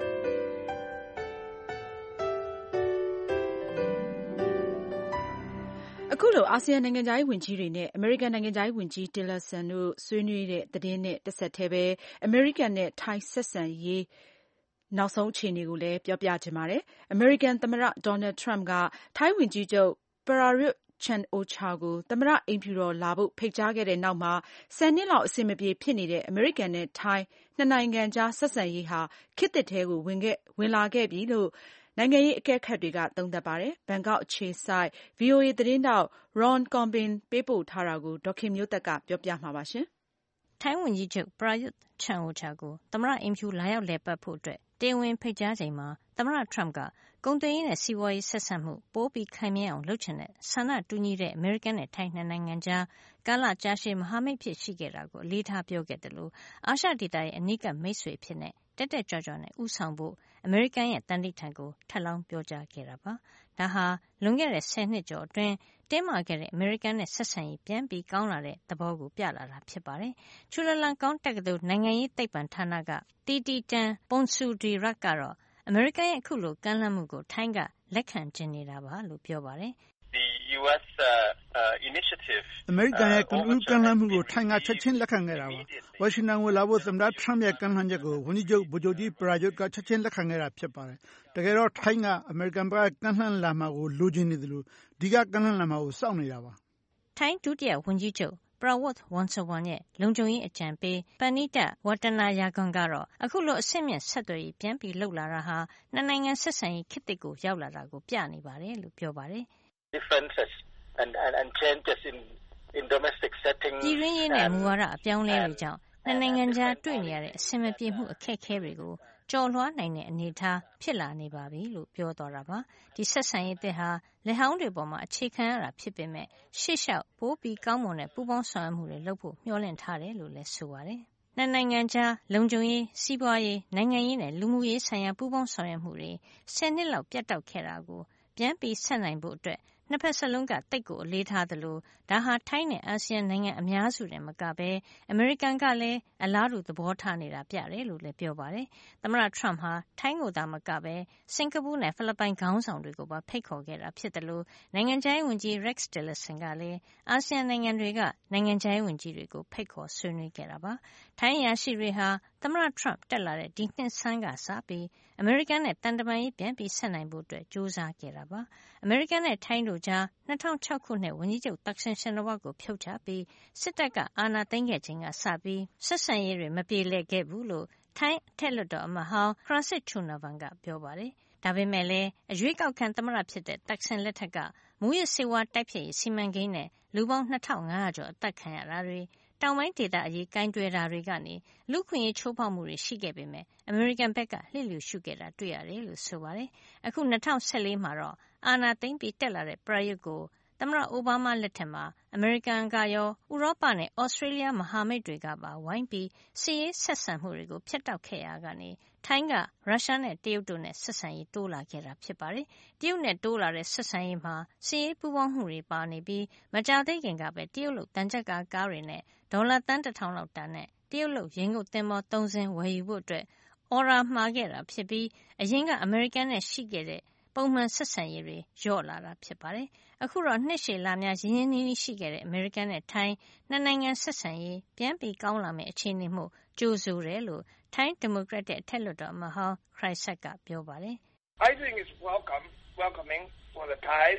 ။အခုလိုအာဆီယံနိုင်ငံခြားရေးဝန်ကြီးတွေနဲ့အမေရိကန်နိုင်ငံခြားရေးဝန်ကြီး Tillerson တို့ဆွေးနွေးတဲ့သတင်းနဲ့တစ်ဆက်တည်းပဲအမေရိကန်နဲ့ထိုင်းဆက်ဆံရေးနောက်ဆုံးအခြေအနေကိုလည်းပြောပြချင်ပါတယ်။အမေရိကန်သမ္မတ Donald Trump ကထိုင်းဝန်ကြီးချုပ် Prayut Chan-o-cha ကိုသမ္မတအိမ်ဖြူတော်လာဖို့ဖိတ်ကြားခဲ့တဲ့နောက်မှာဆယ်နှစ်လောက်အဆင်မပြေဖြစ်နေတဲ့အမေရိကန်နဲ့ထိုင်းနှစ်နိုင်ငံကြားဆက်ဆံရေးဟာခေတ်သစ်ထဲကိုဝင်ခဲ့ဝင်လာခဲ့ပြီလို့နိုင်ငံရေးအကဲခတ်တွေကသုံးသပ်ပါတယ်။ဘန်ကောက်အခြေစိုက် ဗွီအိုအေ သတင်းထောက် Ron Combin ပေးပို့ထားတာကိုဒေါ်ခင်မျိုးသက်ကပြောပြမှာပါရှင်။ထိုင်းဝန်ကြီးချုပ် Prayut Chan-o-cha ကိုသမ္မတအိမ်ဖြူလာရောက်လည်ပတ်ဖို့အတွက်တရားဝင်ဖိတ်ကြားချိန်မှာသမ္မတ Trump ကကုန်သွယ်ရေးနဲ့စီးပွားရေးဆက်ဆံမှုပိုပြီးခိုင်မြဲအောင်လုပ်ချင်တဲ့ဆန္ဒတူညီတဲ့အမေရိကန်နဲ့ထိုင်းနှစ်နိုင်ငံကြားကာလကြာရှည်မဟာမိတ်ဖြစ်ရှိခဲ့တာကိုအလေးထားပြောခဲ့တယ်လို့အာရှဒေသရဲ့အနီးကပ်မိတ်ဆွေဖြစ်တဲ့တက်တက်ကြွကြွနဲ့ဦးဆောင်ဖို့အမေရိကန်ရဲ့တန်တိထံကိုထပ်လောင်းပြောကြားခဲ့တာပါ။ဒါဟာလွန်ခဲ့တဲ့ဆယ်နှစ်ကျော်အတွင်းတင်းမာခဲ့တဲ့အမေရိကန်နဲ့ဆက်ဆံရေးပြန်ပြီးကောင်းလာတဲ့သဘောကိုပြလာတာဖြစ်ပါတယ်။ချူလာလန်ကောင်းတက္ကသိုလ်နိုင်ငံရေးသိပ္ပံဌာနကတီတီတန်ပွန်ဆူဒီရက်ကတော့အမေရိကန်ရဲ့အခုလိုကမ်းလှမ်းမှုကိုထိုင်းကလက်ခံကျင်နေတာပါလို့ပြောပါတယ်။ The U S uh, uh, initiative အမေရိကန်ရဲ့ကနဦးကမ်းလှမ်းမှုကိုထိုင်းကချက်ချင်းလက်ခံခဲ့တာပါ။ဝါရှင်တန်ကိုလာဖို့သမ္မတ Trump ရဲ့ကမ်းလှမ်းချက်ကိုဝန်ကြီးချုပ်ဗိုလ်ချုပ်ကြီး Prayut ကချက်ချင်းလက်ခံခဲ့တာဖြစ်ပါတယ်။တကယ်တော့ထိုင်းကအမေရိကန်ဘက်ကကမ်းလှမ်းလာမှာကိုလိုချင်နေတယ်လို့ဒီကကမ်းလှမ်းလာမှာကိုစောင့်နေတာပါ။ထိုင်းဒုတိယဝန်ကြီးချုပ်Prawut Wongsuwon ရဲ့လုံခြုံရေးအကြံပေး Panita Watanayagon ကတော့အခုလိုအဆင့်မြင့်ဆက်သွယ်ရေးပြန်ပြီးလှုပ်လာတာဟာနှစ်နိုင်ငံဆက်ဆံရေးခေတ်သစ်ကိုရောက်လာတာကိုပြနေပါတယ်လို့ပြောပါတယ်။ Differences and and and changes in in domestic settings ပြည်တွင်းရေးနဲ့မူဝါဒအပြောင်းလဲတွေကြောင့်နှစ်နိုင်ငံကြားတွေ့နေရတဲ့အဆင်မပြေမှုအခက်အခဲတွေကိုကျော်လွှားနိုင်တဲ့အနေအထားဖြစ်လာနေပါပြီလို့ပြောသွားတာပါ။ဒီဆက်ဆံရေးသစ်ဟာလက်ဟောင်းတွေပေါ်မှာအခြေခံရတာဖြစ်ပေမဲ့ရှေ့လျှောက်ပိုပြီးကောင်းမွန်တဲ့ပူးပေါင်းဆောင်ရွက်မှုတွေလုပ်ဖို့မျှော်လင့်ထားတယ်လို့လည်းဆိုပါတယ်။နှစ်နိုင်ငံကြားလုံခြုံရေး၊စီးပွားရေး၊နိုင်ငံရေးနဲ့လူမှုရေးဆိုင်ရာပူးပေါင်းဆောင်ရွက်မှုတွေဆယ်နှစ်လောက်ပြတ်တောက်ခဲ့တာကိုပြန်ပြီးဆက်နိုင်ဖို့အတွက်နှစ်ဖက်စလုံးကတိတ်ကိုအလေးထားသလိုဒါဟာထိုင်းနဲ့အာဆီယံနိုင်ငံအများစုတင်မကဘဲအမေရိကန်ကလည်းအလားတူသဘောထားနေတာပြတယ်လို့လည်းပြောပါတယ်။သမ္မတ Trump ဟာထိုင်းကိုသာမကဘဲစင်ကာပူနဲ့ဖိလစ်ပိုင်ခေါင်းဆောင်တွေကိုပါဖိတ်ခေါ်ခဲ့တာဖြစ်တယ်လို့နိုင်ငံခြားရေးဝန်ကြီး Rex Tillerson ကလည်းအာဆီယံနိုင်ငံတွေကနိုင်ငံခြားရေးဝန်ကြီးတွေကိုဖိတ်ခေါ်ဆွေးနွေးခဲ့တာပါ။ထိုင်းအရာရှိတွေဟာသမ္မတ Trump တက်လာတဲ့ဒီနှစ်ဆန်းကစပြီးအမေရိကန်နဲ့တန်တမာရေးပြန်ပြီးဆက်နိုင်ဖို့အတွက်ကြိုးစားခဲ့တာပါ။အမေရိကန်နဲ့ထိုင်းတို့ကြား၂၀၀၆ခုနှစ်ဝန်ကြီးချုပ်သက်ဆင်ရှင်နဝါကိုဖြုတ်ချပြီးစစ်တပ်ကအာဏာသိမ်းခဲ့ချိန်ကစပြီးဆက်ဆံရေးတွေမပြေလည်ခဲ့ဘူးလို့ထိုင်းအထက်လွှတ်တော်အမတ်ဟောင်း Prasit Choonawong ကပြောပါတယ်။ဒါပေမဲ့လည်းအရွေးကောက်ခံသမ္မတဖြစ်တဲ့သက်ဆင်လက်ထက်ကမူးယစ်ဆေးဝါးတိုက်ဖျက်ရေးစီမံကိန်းနဲ့လူပေါင်း၂၅၀၀ကျော်အသတ်ခံရတာတွေတောင်ပိုင်းဒေသအရေးကိုင်တွယ်တာတွေကနေလူ့အခွင့်အရေးချိုးဖောက်မှုတွေရှိခဲ့ပေမဲ့အမေရိကန်ဘက်ကလျစ်လျူရှုခဲ့တာတွေ့ရတယ်လို့ဆိုပါတယ်။အခု၂၀၁၄မှာတော့အာဏာသိမ်းပြီးတက်လာတဲ့ Prayut ကိုသမ္မတအိုဘားမားလက်ထက်မှာအမေရိကန်ကရောဥရောပနဲ့ဩစတြေးလျမဟာမိတ်တွေကပါဝိုင်းပြီးစစ်ရေးဆက်ဆံမှုတွေကိုဖျက်တောက်ခဲ့ရာကနေထိုင်းကရုရှားနဲ့တရုတ်တို့နဲ့ဆက်ဆံရေးတိုးလာခဲ့တာဖြစ်ပါတယ်။တရုတ်နဲ့တိုးလာတဲ့ဆက်ဆံရေးမှာစစ်ရေးပူးပေါင်းမှုတွေပါနေပြီးမကြာသေးခင်ကပဲတရုတ်လုပ်တန်ကြပ်ကားကားတွေနဲ့ဒေါ်လာသန်းတစ်ထောင်လောက်တန်တဲ့တရုတ်လုပ်ရေငုပ်သင်္ဘောသုံးစင်းဝယ်ယူဖို့အတွက်အော်ဒါမှာခဲ့တာဖြစ်ပြီးအရင်ကအမေရိကန်နဲ့ရှိခဲ့တဲ့ပုံမှန်ဆက်ဆံရေးတွေလျော့လာတာဖြစ်ပါတယ်။အခုတော့နှစ်ရှည်လများရင်းရင်းနှီးနှီးရှိခဲ့တဲ့အမေရိကန်နဲ့ထိုင်းနှစ်နိုင်ငံဆက်ဆံရေးပြန်ပြီးကောင်းလာမယ့်အခြေအနေမှုကြိုဆိုတယ်လို့ထိုင်းဒီမိုကရက်တစ်အထက်လွှတ်တော်အမတ်ဟောင်း Khaisak ကပြောပါတယ်။ I think it's welcome welcoming for the Thais.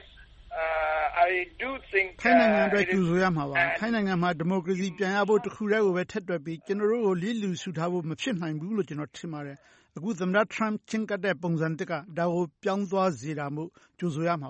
Uh, I do think ထိုင်းနိုင်ငံအတွက်ကြိုဆိုရမှာပါ။ထိုင်းနိုင်ငံမှာဒီမိုကရေစီပြန်ရဖို့တခုတည်းကိုပဲထက်တွက်ပြီးကျွန်တော်တို့ကိုလျစ်လျူရှုထားဖို့မဖြစ်နိုင်ဘူးလို့ကျွန်တော်ထင်ပါတယ်။အခုသမ္မတ Trump ချဉ်းကပ်တဲ့ပုံစံတစ်ကဒါကိုပြောင်းသွားစေတာမို့ကြိုဆိုရမှာပါ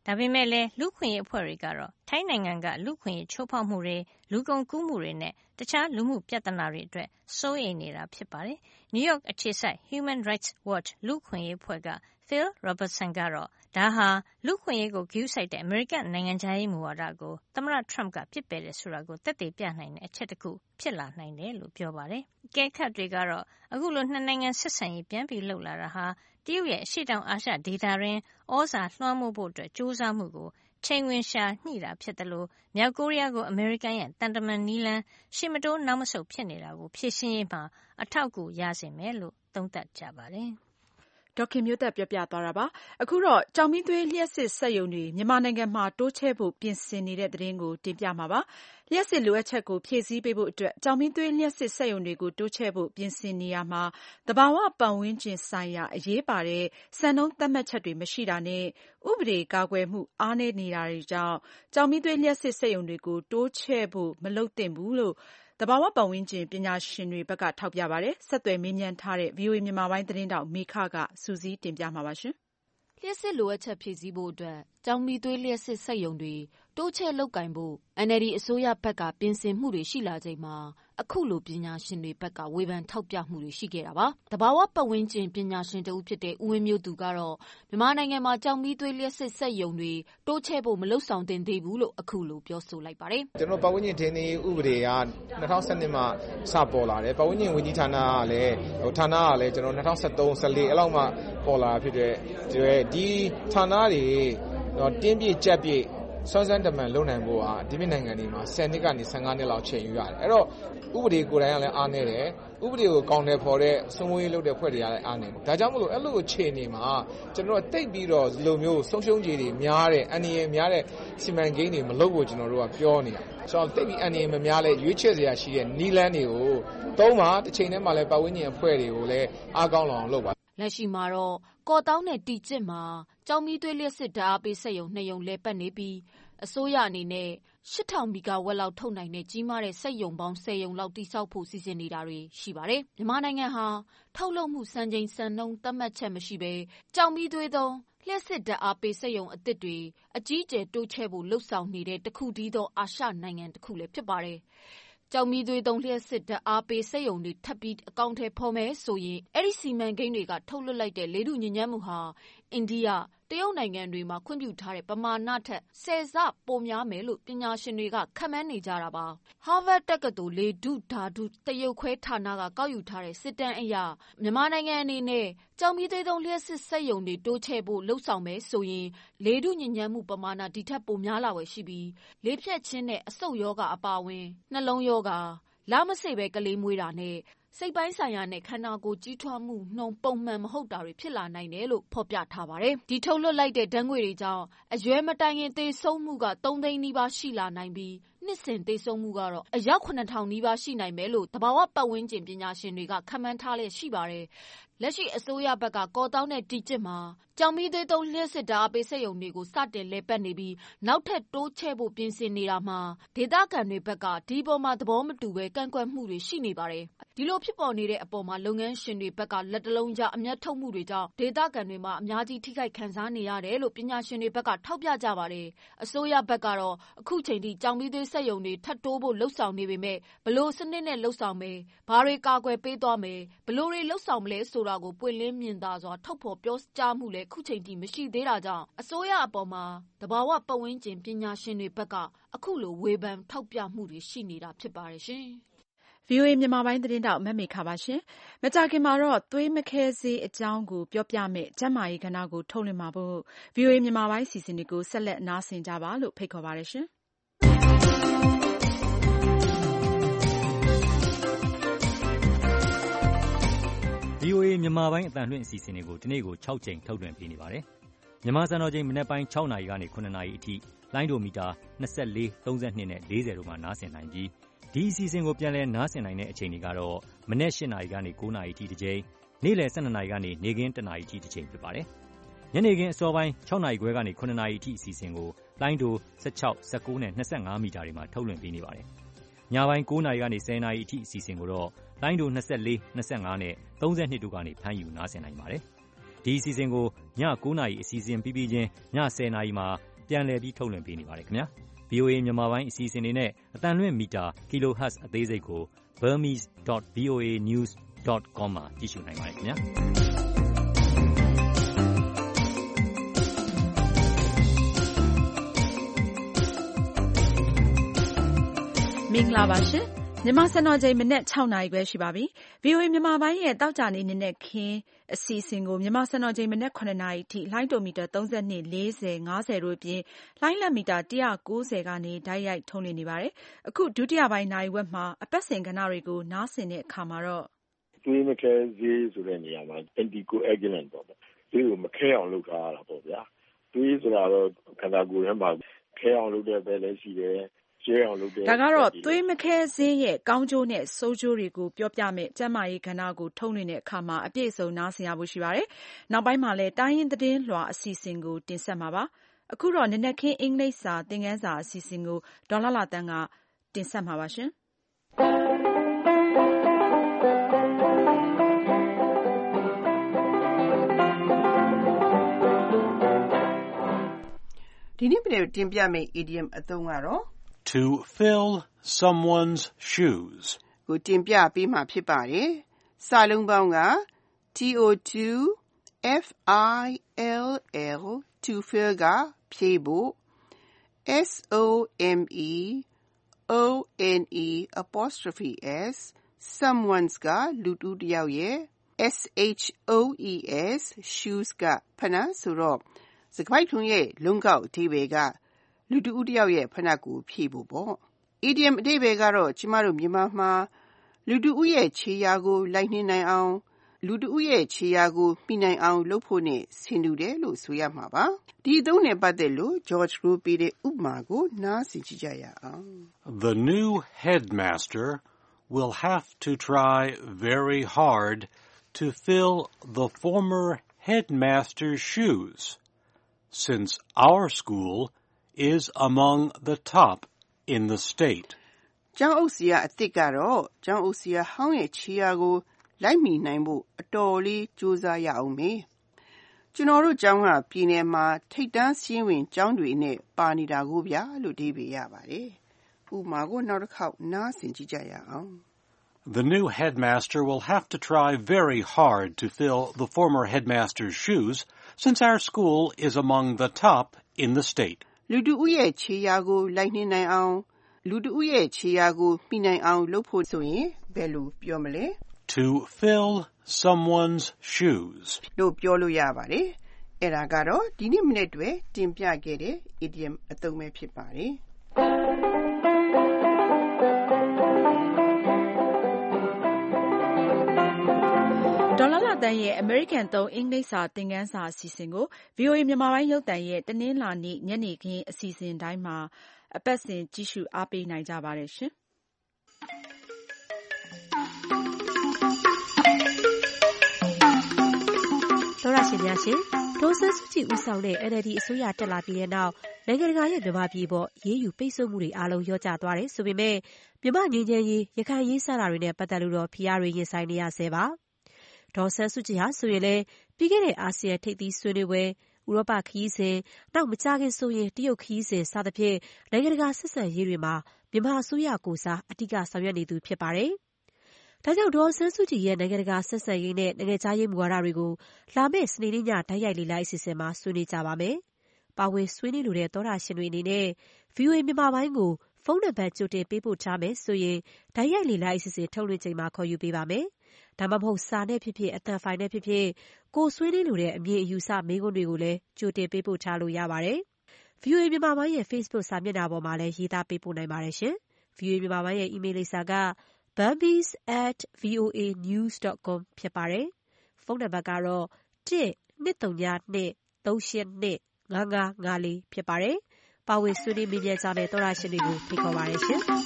ဒါပေမဲ့လည်းလူခွင့်ရေးအဖွဲ့တွေကတော့ထိုင်းနိုင်ငံကလူခွင့်ရေးချိုးဖောက်မှုတွေလူကုန်ကူးမှုတွေနဲ့တခြားလူမှုပြဿနာတွေအတွက်စိုးရိမ်နေတာဖြစ်ပါတယ်။ New York အခြေစိုက် Human Rights Watch လူခွင့်ရေးအဖွဲ့က Phil Robertson ကတော့ဒါဟာလူခွင့်ရေးကိုဂရုစိုက်တဲ့အမေရိကန်နိုင်ငံခြားရေးမူဝါဒကိုသမ္မတ Trump ကပြစ်ပယ်တယ်ဆိုတာကိုသက်သေပြနိုင်တဲ့အချက်တစ်ခုဖြစ်လာနိုင်တယ်လို့ပြောပါတယ်။အကဲခတ်တွေကတော့အခုလိုနှစ်နိုင်ငံဆက်ဆံရေးပြန်ပြီးလှုပ်လာတာဟာတရုတ်ရဲ့အရှေ့တောင်အာရှဒေသတွင်းဩဇာလွှမ်းမိုးဖို့အတွက်ကြိုးစားမှုကိုချိန်ဝင်ရှာညှိတာဖြစ်တယ်လို့မြောက်ကိုရီးယားကိုအမေရိကန်ရဲ့တန်တမန်နီးလန်းရှေ့မတိုးနောက်မဆုတ်ဖြစ်နေတာကိုဖြေရှင်းရေးမှာအထောက်အကူရစေမယ်လို့သုံးသပ်ကြပါတယ်။ဒေါခင်မျိုးသက်ပြောပြသွားတာပါ။အခုတော့ကြောင်မီးသွေးလျှက်စစ်စက်ရုံတွေမြန်မာနိုင်ငံမှာတိုးချဲ့ဖို့ပြင်ဆင်နေတဲ့သတင်းကိုတင်ပြမှာပါ။လျှက်စစ်လိုအပ်ချက်ကိုဖြည့်ဆည်းပေးဖို့အတွက်ကြောင်မီးသွေးလျှက်စစ်စက်ရုံတွေကိုတိုးချဲ့ဖို့ပြင်ဆင်နေရမှာသဘာဝပတ်ဝန်းကျင်ဆိုင်ရာအရေးပါတဲ့စံနှုန်းသတ်မှတ်ချက်တွေမရှိတာနဲ့ဥပဒေကာကွယ်မှုအားနည်းနေတာတွေကြောင့်ကြောင်မီးသွေးလျှက်စစ်စက်ရုံတွေကိုတိုးချဲ့ဖို့မလုပ်သင့်ဘူးလို့သဘာဝပတ်ဝန်းကျင်ပညာရှင်တွေဘက်ကထောက်ပြပါတယ်။ဆက်သွယ်မေးမြန်းထားတဲ့ ဗွီအိုအေ မြန်မာပိုင်းသတင်းထောက်မေခကစူးစီးတင်ပြမှာပါ။လျှက်စစ်လိုအပ်ချက်ဖြည့်ဆည်းဖို့အတွက်ကျောင်းမီသွေးလျှက်စစ်စက်ရုံတွေတိုးချဲ့လုပ်ကင်ဖို့ အန် အယ်လ် ဒီ အစိုးရဘက်ကပြင်ဆင်မှုတွေရှိလာချိန်မှာအခုလိုပညာရှင်တွေဘက်ကဝေဖန်ထောက်ပြမှုတွေရှိခဲ့တာပါ။တဘာဝပတ်ဝန်းကျင်ပညာရှင်တဦးဖြစ်တဲ့ဦးဝင်းမျိုးသူကတော့မြန်မာနိုင်ငံမှာကျောင်းမီသွေးလျှက်စစ်စက်ရုံတွေတိုးချဲ့ဖို့မလုပ်ဆောင်သင့်သေးဘူးလို့အခုလိုပြောဆိုလိုက်ပါတယ်။ကျွန်တော်ပတ်ဝန်းကျင်ထိန်းသိမ်းရေးဥပဒေက၂၀၁၂မှာစပေါ်လာတယ်။ပတ်ဝန်းကျင်ဝန်ကြီးဌာနကလည်းဟိုဌာနကလည်းကျွန်တော်၂၀၁၃ ၁၄အဲ့လောက်မှပေါ်လာဖြစ်တဲ့ဒီဌာနတွေတော့တင်းပြည့်ကြက်ပြည့်စွမ်းစမ်းတမန်လုံနိုင်ဖို့ဟာဒီပြည်နိုင်ငံတွေမှာဆယ်နှစ်ကနေဆယ်ငါးနှစ်လောက်ချိန်ယူရတယ်အဲ့တော့ဥပဒေကိုယ်တိုင်ကလည်းအားနည်းတယ်ဥပဒေကိုကောင်းတယ်ဖော်တဲ့စုံမွေးလုပ်တဲ့ဖွဲ့တွေကလည်းအားနည်းတယ်ဒါကြောင့်မလို့အဲ့လိုအခြေအနေမှာကျွန်တော်တိတ်ပြီးတော့ဒီလိုမျိုးဆုံးရှုံးကြေးတွေများတဲ့အန္တရာယ်များတဲ့စီမံကိန်းတွေမလုပ်ဖို့ကျွန်တော်တို့ကပြောနေတာဆိုတော့တိတ်ပြီးအန္တရာယ်မများလဲရွေးချယ်စရာရှိတဲ့နီလန်းတွေကိုသုံးပါတစ်ချိန်တည်းမှာလည်းပတ်ဝန်းကျင်အဖွဲ့တွေကိုလည်းအားကောင်းလောင်လုပ်ပါလက်ရှိမှာတော့ကော်တောင်းနဲ့တီကျစ်မှာကျောင်းမီသွေးလျှက်စစ်ဓာတ်အားပေးစက်ရုံနှစ်ရုံလဲပတ်နေပြီးအစိုးရအနေနဲ့ရှစ်ထောင်မီဂါဝက်လောက်ထုတ်နိုင်တဲ့ကြီးမားတဲ့စက်ရုံပေါင်းဆယ်ရုံလောက်တိစောက်ဖို့စီစဉ်နေတာတွေရှိပါတယ်။မြန်မာနိုင်ငံဟာထုတ်လုပ်မှုစံချိန်စံနှုန်းသတ်မှတ်ချက်မရှိဘဲကျောင်းမီသွေးသုံးလျှက်စစ်ဓာတ်အားပေးစက်ရုံအသစ်တွေအကြီးအကျယ်တိုးချဲ့ဖို့လှုံ့ဆော်နေတဲ့တခုတည်းသောအာရှနိုင်ငံတစ်ခုလည်းဖြစ်ပါတယ်။ကျောင်းမီသွေးသုံးလျှက်စစ်ဓာတ်အားပေးစက်ရုံတွေထပ်ပြီးအကောင့်ထဲဖော်မယ်ဆိုရင်အဲ့ဒီစီမံကိန်းတွေကထုတ်လွှတ်လိုက်တဲ့လေထုညစ်ညမ်းမှုဟာအိန္ဒိယတရုတ်နိုင်ငံတွေမှာခွင့်ပြုထားတဲ့ပမာဏထက်ဆယ်ဆပိုများမယ်လို့ပညာရှင်တွေကခန့်မှန်းနေကြတာပါ။ Harvard တက္ကသိုလ်လေထုဓာတုတရုတ်ခွဲဌာနကကောက်ယူထားတဲ့စစ်တမ်းအရမြန်မာနိုင်ငံအနေနဲ့ကျောင်းမီသွေးသုံးလျှက်စစ်စက်ရုံတွေတိုးချဲ့ဖို့လှုံ့ဆော်မယ်ဆိုရင်လေထုညစ်ညမ်းမှုပမာဏဒီထက်ပိုများလာဝယ်ရှိပြီးလေဖြတ်ခြင်းနဲ့အဆုတ်ယောဂအပါအဝင်နှလုံးယောဂလမစေပဲကလေးမွေးတာနဲ့စိတ်ပိုင်းဆိုင်ရာနဲ့ခန္ဓာကိုယ်ကြီးထွားမှုနှုန်းပုံမှန်မဟုတ်တာတွေဖြစ်လာနိုင်တယ်လို့ဖော်ပြထားပါတယ်။ဒီထုတ်လွှတ်လိုက်တဲ့ဓာတ်ငွေတွေကြောင့်အရွယ်မတိုင်ခင်သေဆုံးမှုကသုံးသိန်းနီးပါးရှိလာနိုင်ပြီးနှစ်စဉ်သေဆုံးမှုကတော့အယောက်ခုနှစ်ထောင်နီးပါးရှိနိုင်မယ်လို့တဘာဝပတ်ဝန်းကျင်ပညာရှင်တွေကခန့်မှန်းထားလျက်ရှိပါတယ်။လက်ရှိအစိုးရဘက်ကကော်တောင်းနဲ့တီကျစ်မှာကျောင်းမီသွေးသုံးလျှက်စစ်ဓာတ်အားပေးစက်ရုံတွေကိုစတင်လဲပတ်နေပြီးနောက်ထပ်တိုးချဲ့ဖို့ပြင်ဆင်နေတာမှာဒေသခံတွေဘက်ကဒီပေါ်မှာသဘောမတူပဲကန့်ကွက်မှုတွေရှိနေပါတယ်။ဒီလိုဖြစ်ပေါ်နေတဲ့အပေါ်မှာလုပ်ငန်းရှင်တွေဘက်ကလက်တလုံးကြားအမျက်ထုတ်မှုတွေကြောင့်ဒေသခံတွေမှာအများကြီးထိခိုက်ခံစားနေရတယ်လို့ပညာရှင်တွေဘက်ကထောက်ပြကြပါတယ်။အစိုးရဘက်ကတော့အခုချိန်ထိကျောင်းမီသွေးစက်ရုံတွေထပ်တိုးဖို့လှုံ့ဆော်နေပေမဲ့ဘလို့စနစ်နဲ့လှုံ့ဆော်မယ်ဘာတွေကာကွယ်ပေးသွားမယ်ဘလို့တွေလှုံ့ဆော်မလဲဆိုတာကိုပွင့်လင်းမြင်သာစွာထုတ်ဖော်ပြောကြားမှုလည်းခုချိန်ထိမရှိသေးတာကြောင့်အစိုးရအပေါ်မှာတဘာဝပတ်ဝန်းကျင်ပညာရှင်တွေဘက်ကအခုလိုဝေဖန်ထောက်ပြမှုတွေရှိနေတာဖြစ်ပါတယ်ရှင်။ ဗွီအိုအေမြန်မာပိုင်းသတင်းတောက်မမေခပါရှင်။မကြာခင်မှာတော့သွေးမခဲစေးအကြောင်းကိုပြောပြမယ့်ကျန်းမာရေးကဏ္ဍကိုထုတ်လွှင့်မှာဖို့ ဗွီအိုအေမြန်မာပိုင်းစီစဉ်တွေကိုဆက်လက်နားဆင်ကြပါလို့ဖိတ်ခေါ်ပါတယ်ရှင်။ဗွီအိုအေမြန်မာပိုင်းအသံလွှင့်အစီအစဉ်တွေကိုဒီနေ့ကို၆ကြိမ်ထုတ်လွှင့်ပေးနေပါတယ်။မြန်မာစံတော်ချိန်မနက်ပိုင်း၆နာရီကနေခုနှစ်နာရီအထိလိုင်းဒိုမီတာ၂၄၊၃၂နဲ့၄၀တို့မှာနားဆင်နိုင်ပြီးဒီအစီအစဉ်ကိုပြန်လည်နားဆင်နိုင်တဲ့အချိန်တွေကတော့မနက်၈နာရီကနေ၉နာရီအထိတစ်ကြိမ်နေ့လယ်၁၂နာရီကနေနေ့ခင်း၁နာရီအထိတစ်ကြိမ်ဖြစ်ပါတယ်။ညနေခင်းအစောပိုင်း၆နာရီခွဲကနေခုနှစ်နာရီအထိအစီအစဉ်ကိုလိုင်းဒို၁၆၊၁၉နဲ့၂၅မီတာတွေမှာထုတ်လွှင့်ပေးနေပါတယ်။ညပိုင်း၉နာရီကနေ၁၀နာရီအထိအစီအစဉ်ကိုတော့လိုင်းဒို၂၄၊၂၅နဲ့၃၂တို့ကနေဖမ်းယူနားဆင်နိုင်ပါတယ်။ဒီအစီအစဉ်ကိုည၉နာရီအစီအစဉ်ပြီးပြီးချင်းည၁၀နာရီမှာပြန်လည်ပြီးထုတ်လွှင့်ပေးနေပါတယ်ခင်ဗျာ ဗီအိုအေ မြန်မာပိုင်းအစီအစဉ်တွေနဲ့အသံလွှင့်မီတာ kilohertz အသေးစိတ်ကို burmese dot v o a news dot com မှာကြည့်ရှုနိုင်ပါတယ်ခင်ဗျာမင်္ဂလာပါရှင်မြန်မာစံတော်ချိန်မနေ့၆နာရီပဲရှိပါပြီ ဗီအိုအေ မြန်မာပိုင်းရဲ့တောက်ကြနေနေနဲ့ခင်းအစီအစဉ်ကိုမြန်မာစံတော်ချိန်မနေ့ခုနှစ်နာရီထိလိုင်းတိုမီတာသုံး၂ ၄၀ ၅၀တို့အပြင်လိုင်းလက်မီတာone၉၀ကနေဓာတ်ရိုက်ထုံးလင်းနေပါတယ်အခုဒုတိယပိုင်းနာရီဝက်မှာအပတ်စဉ်ကဏ္ဍတွေကိုနားဆင်တဲ့အခါမှာတော့သွေးမခဲဆေးဆိုတဲ့နေရာမှာ anticoagulant ပေါ့သွေးကိုမခဲအောင်လုပ်ထားရတာပေါ့ဗျာသွေးဆိုတာတော့ခန္ဓာကိုယ်ထဲမှာခဲအောင်လုပ်တဲ့ဘက်လည်းရှိတယ်ဒါကတော့သွေးမခဲဆေးရဲ့ကောင်းကျိုးနဲ့ဆိုးကျိုးတွေကိုပြောပြမယ်ကျန်းမာရေးကဏ္ဍကိုထုံးလွှင့်တဲ့အခါမှာအပြည့်အစုံနားဆင်ရဖို့ရှိပါတယ်။နောက်ပိုင်းမှာလည်းတိုင်းရင်းသတင်းလွှာအစီအစဉ်ကိုတင်ဆက်မှာပါ။အခုတော့နနက်ခင်းအင်္ဂလိပ်စာသင်ခန်းစာအစီအစဉ်ကိုဒေါ်လာလာတန်းကတင်ဆက်မှာပါရှင်။ဒီနေ့ပြည်တင်ပြမယ့် idiom အသုံးကတော့ To fill someone's shoes ကိုတင်ပြပေးမှာဖြစ်ပါတယ်။စာလုံးပေါင်းက T O two F I L L to fill ကဖြည့်ဖို့ S O M E O N E apostrophe S someone's ကလူတူတစ်ယောက်ရဲ့ S H O E S shoes ကဖနတ်ဆိုတော့စကားပိုက်ထုံးရဲ့လုံးကောက်အဓိပ္ပာယ်ကလူတူဦးတယောက်ရဲ့ဖနက်ကိုဖြည့်ဖို့ပေါ့ idiom အဓိပ္ပာယ်ကတော့ကျမတို့မြန်မာမှာလူတူဦးရဲ့ခြေရာကိုလိုက်နှင်းနိုင်အောင်လူတူဦးရဲ့ခြေရာကိုမှီနိုင်အောင်လုပ်ဖို့နဲ့ဆင်တူတယ်လို့ဆိုရမှာပါဒီအသုံးနဲ့ပတ်သက်လို့ George Rowe ပေးတဲ့ဥပမာကိုနားဆင်ကြည့်ကြရအောင် The new headmaster will have to try very hard to fill the former headmaster's shoes since our school is among the top in the state. ကျောင်းအုပ်ဆရာအသစ်ကတော့ကျောင်းအုပ်ဆရာဟောင်းရဲ့ခြေရာကိုလိုက်မိနိုင်ဖို့အတော်လေးကြိုးစားရအောင်မေ။ကျွန်တော်တို့ကျောင်းကပြည်နယ်မှာထိပ်တန်းစည်းဝင်ကျောင်းတွေနဲ့ပါနေတာကိုဗျာလို့ဒီပေးရပါတယ်။ဥပမာကိုနောက်တစ်ခေါက်နားဆင်ကြည့်ကြရအောင် The new headmaster will have to try very hard to fill the former headmaster's shoes since our school is among the top in the state. လူတူဦးရဲ့ခြေရာကိုလိုက်နှင်းနိုင်အောင်လူတူဦးရဲ့ခြေရာကိုမှီနိုင်အောင်လုပ်ဖို့ဆိုရင်ဘယ်လိုပြောမလဲ To fill someone's shoes လို့ပြောလို့ရပါတယ်အဲ့ဒါကတော့ဒီနေ့မနေ့တွေတင်ပြခဲ့တဲ့ idiom အသုံးပဲဖြစ်ပါတယ်ဒေါ်လာလာတန်ရဲ့ American သုံးအင်္ဂလိပ်စာသင်ခန်းစာအစီအစဉ်ကို ဗီအိုအေ မြန်မာပိုင်းရုပ်သံရဲ့တနင်္လာနေ့ညနေခင်းအစီအစဉ်တိုင်းမှာအပတ်စဉ်ကြည့်ရှုအားပေးနိုင်ကြပါတယ်ရှင်။သောရရှင်များရှင်ဒေါ်ဆန်းစုကြည်ဦးဆောင်တဲ့ N L D အစိုးရတက်လာပြီးတဲ့နောက်နိုင်ငံတကာရဲ့မြန်မာပြည်ပေါ်ရေးယူပိတ်ဆို့မှုတွေအားလုံးလျော့ကျသွားတယ်ဆိုပေမဲ့မြန်မာငြိမ်းချမ်းရေးရခိုင်ရေးစတာတွေနဲ့ပတ်သက်လို့တော့ဖိအားတွေရင်ဆိုင်နေရဆဲပါဒေါ်ဆန်းစုကြည်ဟာဆိုရင်လည်းပြီးခဲ့တဲ့အာဆီယံထိပ်သီးဆွေးနွေးပွဲဥရောပခရီးစဉ်နောက်မကြာခင်ဆိုရင်တရုတ်ခရီးစဉ်စသဖြင့်နိုင်ငံတကာဆက်ဆံရေးတွေမှာမြန်မာအစိုးရကိုစားအဓိကဆောင်ရွက်နေသူဖြစ်ပါတယ်။ဒါကြောင့်ဒေါ်ဆန်းစုကြည်ရဲ့နိုင်ငံတကာဆက်ဆံရေးနဲ့နိုင်ငံခြားရေးမူဝါဒတွေကိုလာမယ့်စနေနေ့ညတိုက်ရိုက်လေ့လာအစီအစဉ်မှာဆွေးနွေးကြပါမယ်။ပါဝင်ဆွေးနွေးလိုတဲ့သောတာရှင်တွေအနေနဲ့ ဗီအိုအေ မြန်မာပိုင်းကိုဖုန်းနံပါတ်ကြိုတင်ပေးပို့ထားမယ်ဆိုရင်တိုက်ရိုက်လေ့လာအစီအစဉ်ထုတ်လွှင့်ချိန်မှာခေါ်ယူပေးပါမယ်။ဒါမှမဟုတ်စာနဲ့ဖြစ်ဖြစ်အသံဖိုင်နဲ့ဖြစ်ဖြစ်ကိုဆွေးနွေးလိုတဲ့အမြင်အယူဆမေးခွန်းတွေကိုလည်းကြိုတင်ပေးပို့ထားလို့ရပါတယ်။ ဗီအိုအေ မြန်မာပိုင်းရဲ့ Facebook စာမျက်နှာပေါ်မှာလည်းရေးသားပေးပို့နိုင်ပါတယ်ရှင်။ ဗီအိုအေ မြန်မာပိုင်းရဲ့ email လိပ်စာက burmese at voa news dot com ဖြစ်ပါတယ်။ဖုန်းနံပါတ်ကတော့ one two three two three eight two five five fourဖြစ်ပါတယ်။ပါဝင်ဆွေးနွေးမေးမြန်းကြမယ့်သောတာရှင်တွေကိုဖိတ်ခေါ်ပါတယ်ရှင်။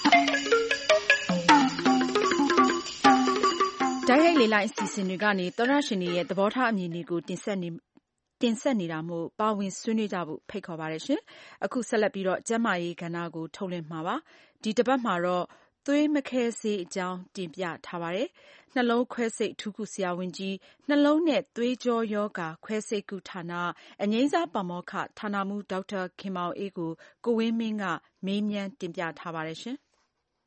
တိုက်ရိုက်လေ့လာအစီအစဉ်တွေကနေသောတာရှင်တွေရဲ့သဘောထားအမြင်တွေကိုတင်ဆက်နေတင်ဆက်နေတာမို့ပါဝင်ဆွေးနွေးကြဖို့ဖိတ်ခေါ်ပါတယ်ရှင်။အခုဆက်လက်ပြီးတော့ကျမ်းမာရေးကဏ္ဍကိုထုတ်လွှင့်မှာပါ။ဒီတစ်ပတ်မှာတော့သွေးမခဲဆေးအကြောင်းတင်ပြထားပါတယ်။နှလုံးခွဲစိတ်အထူးကုဆရာဝန်ကြီးနှလုံးနဲ့သွေးကြောရောဂါခွဲစိတ်ကုဌာနအငြိမ်းစားပါမောက္ခဌာနမှူးဒေါက်တာခင်မောင်အေးကိုကိုဝင်းမင်းကမေးမြန်းတင်ပြထားပါတယ်ရှင်။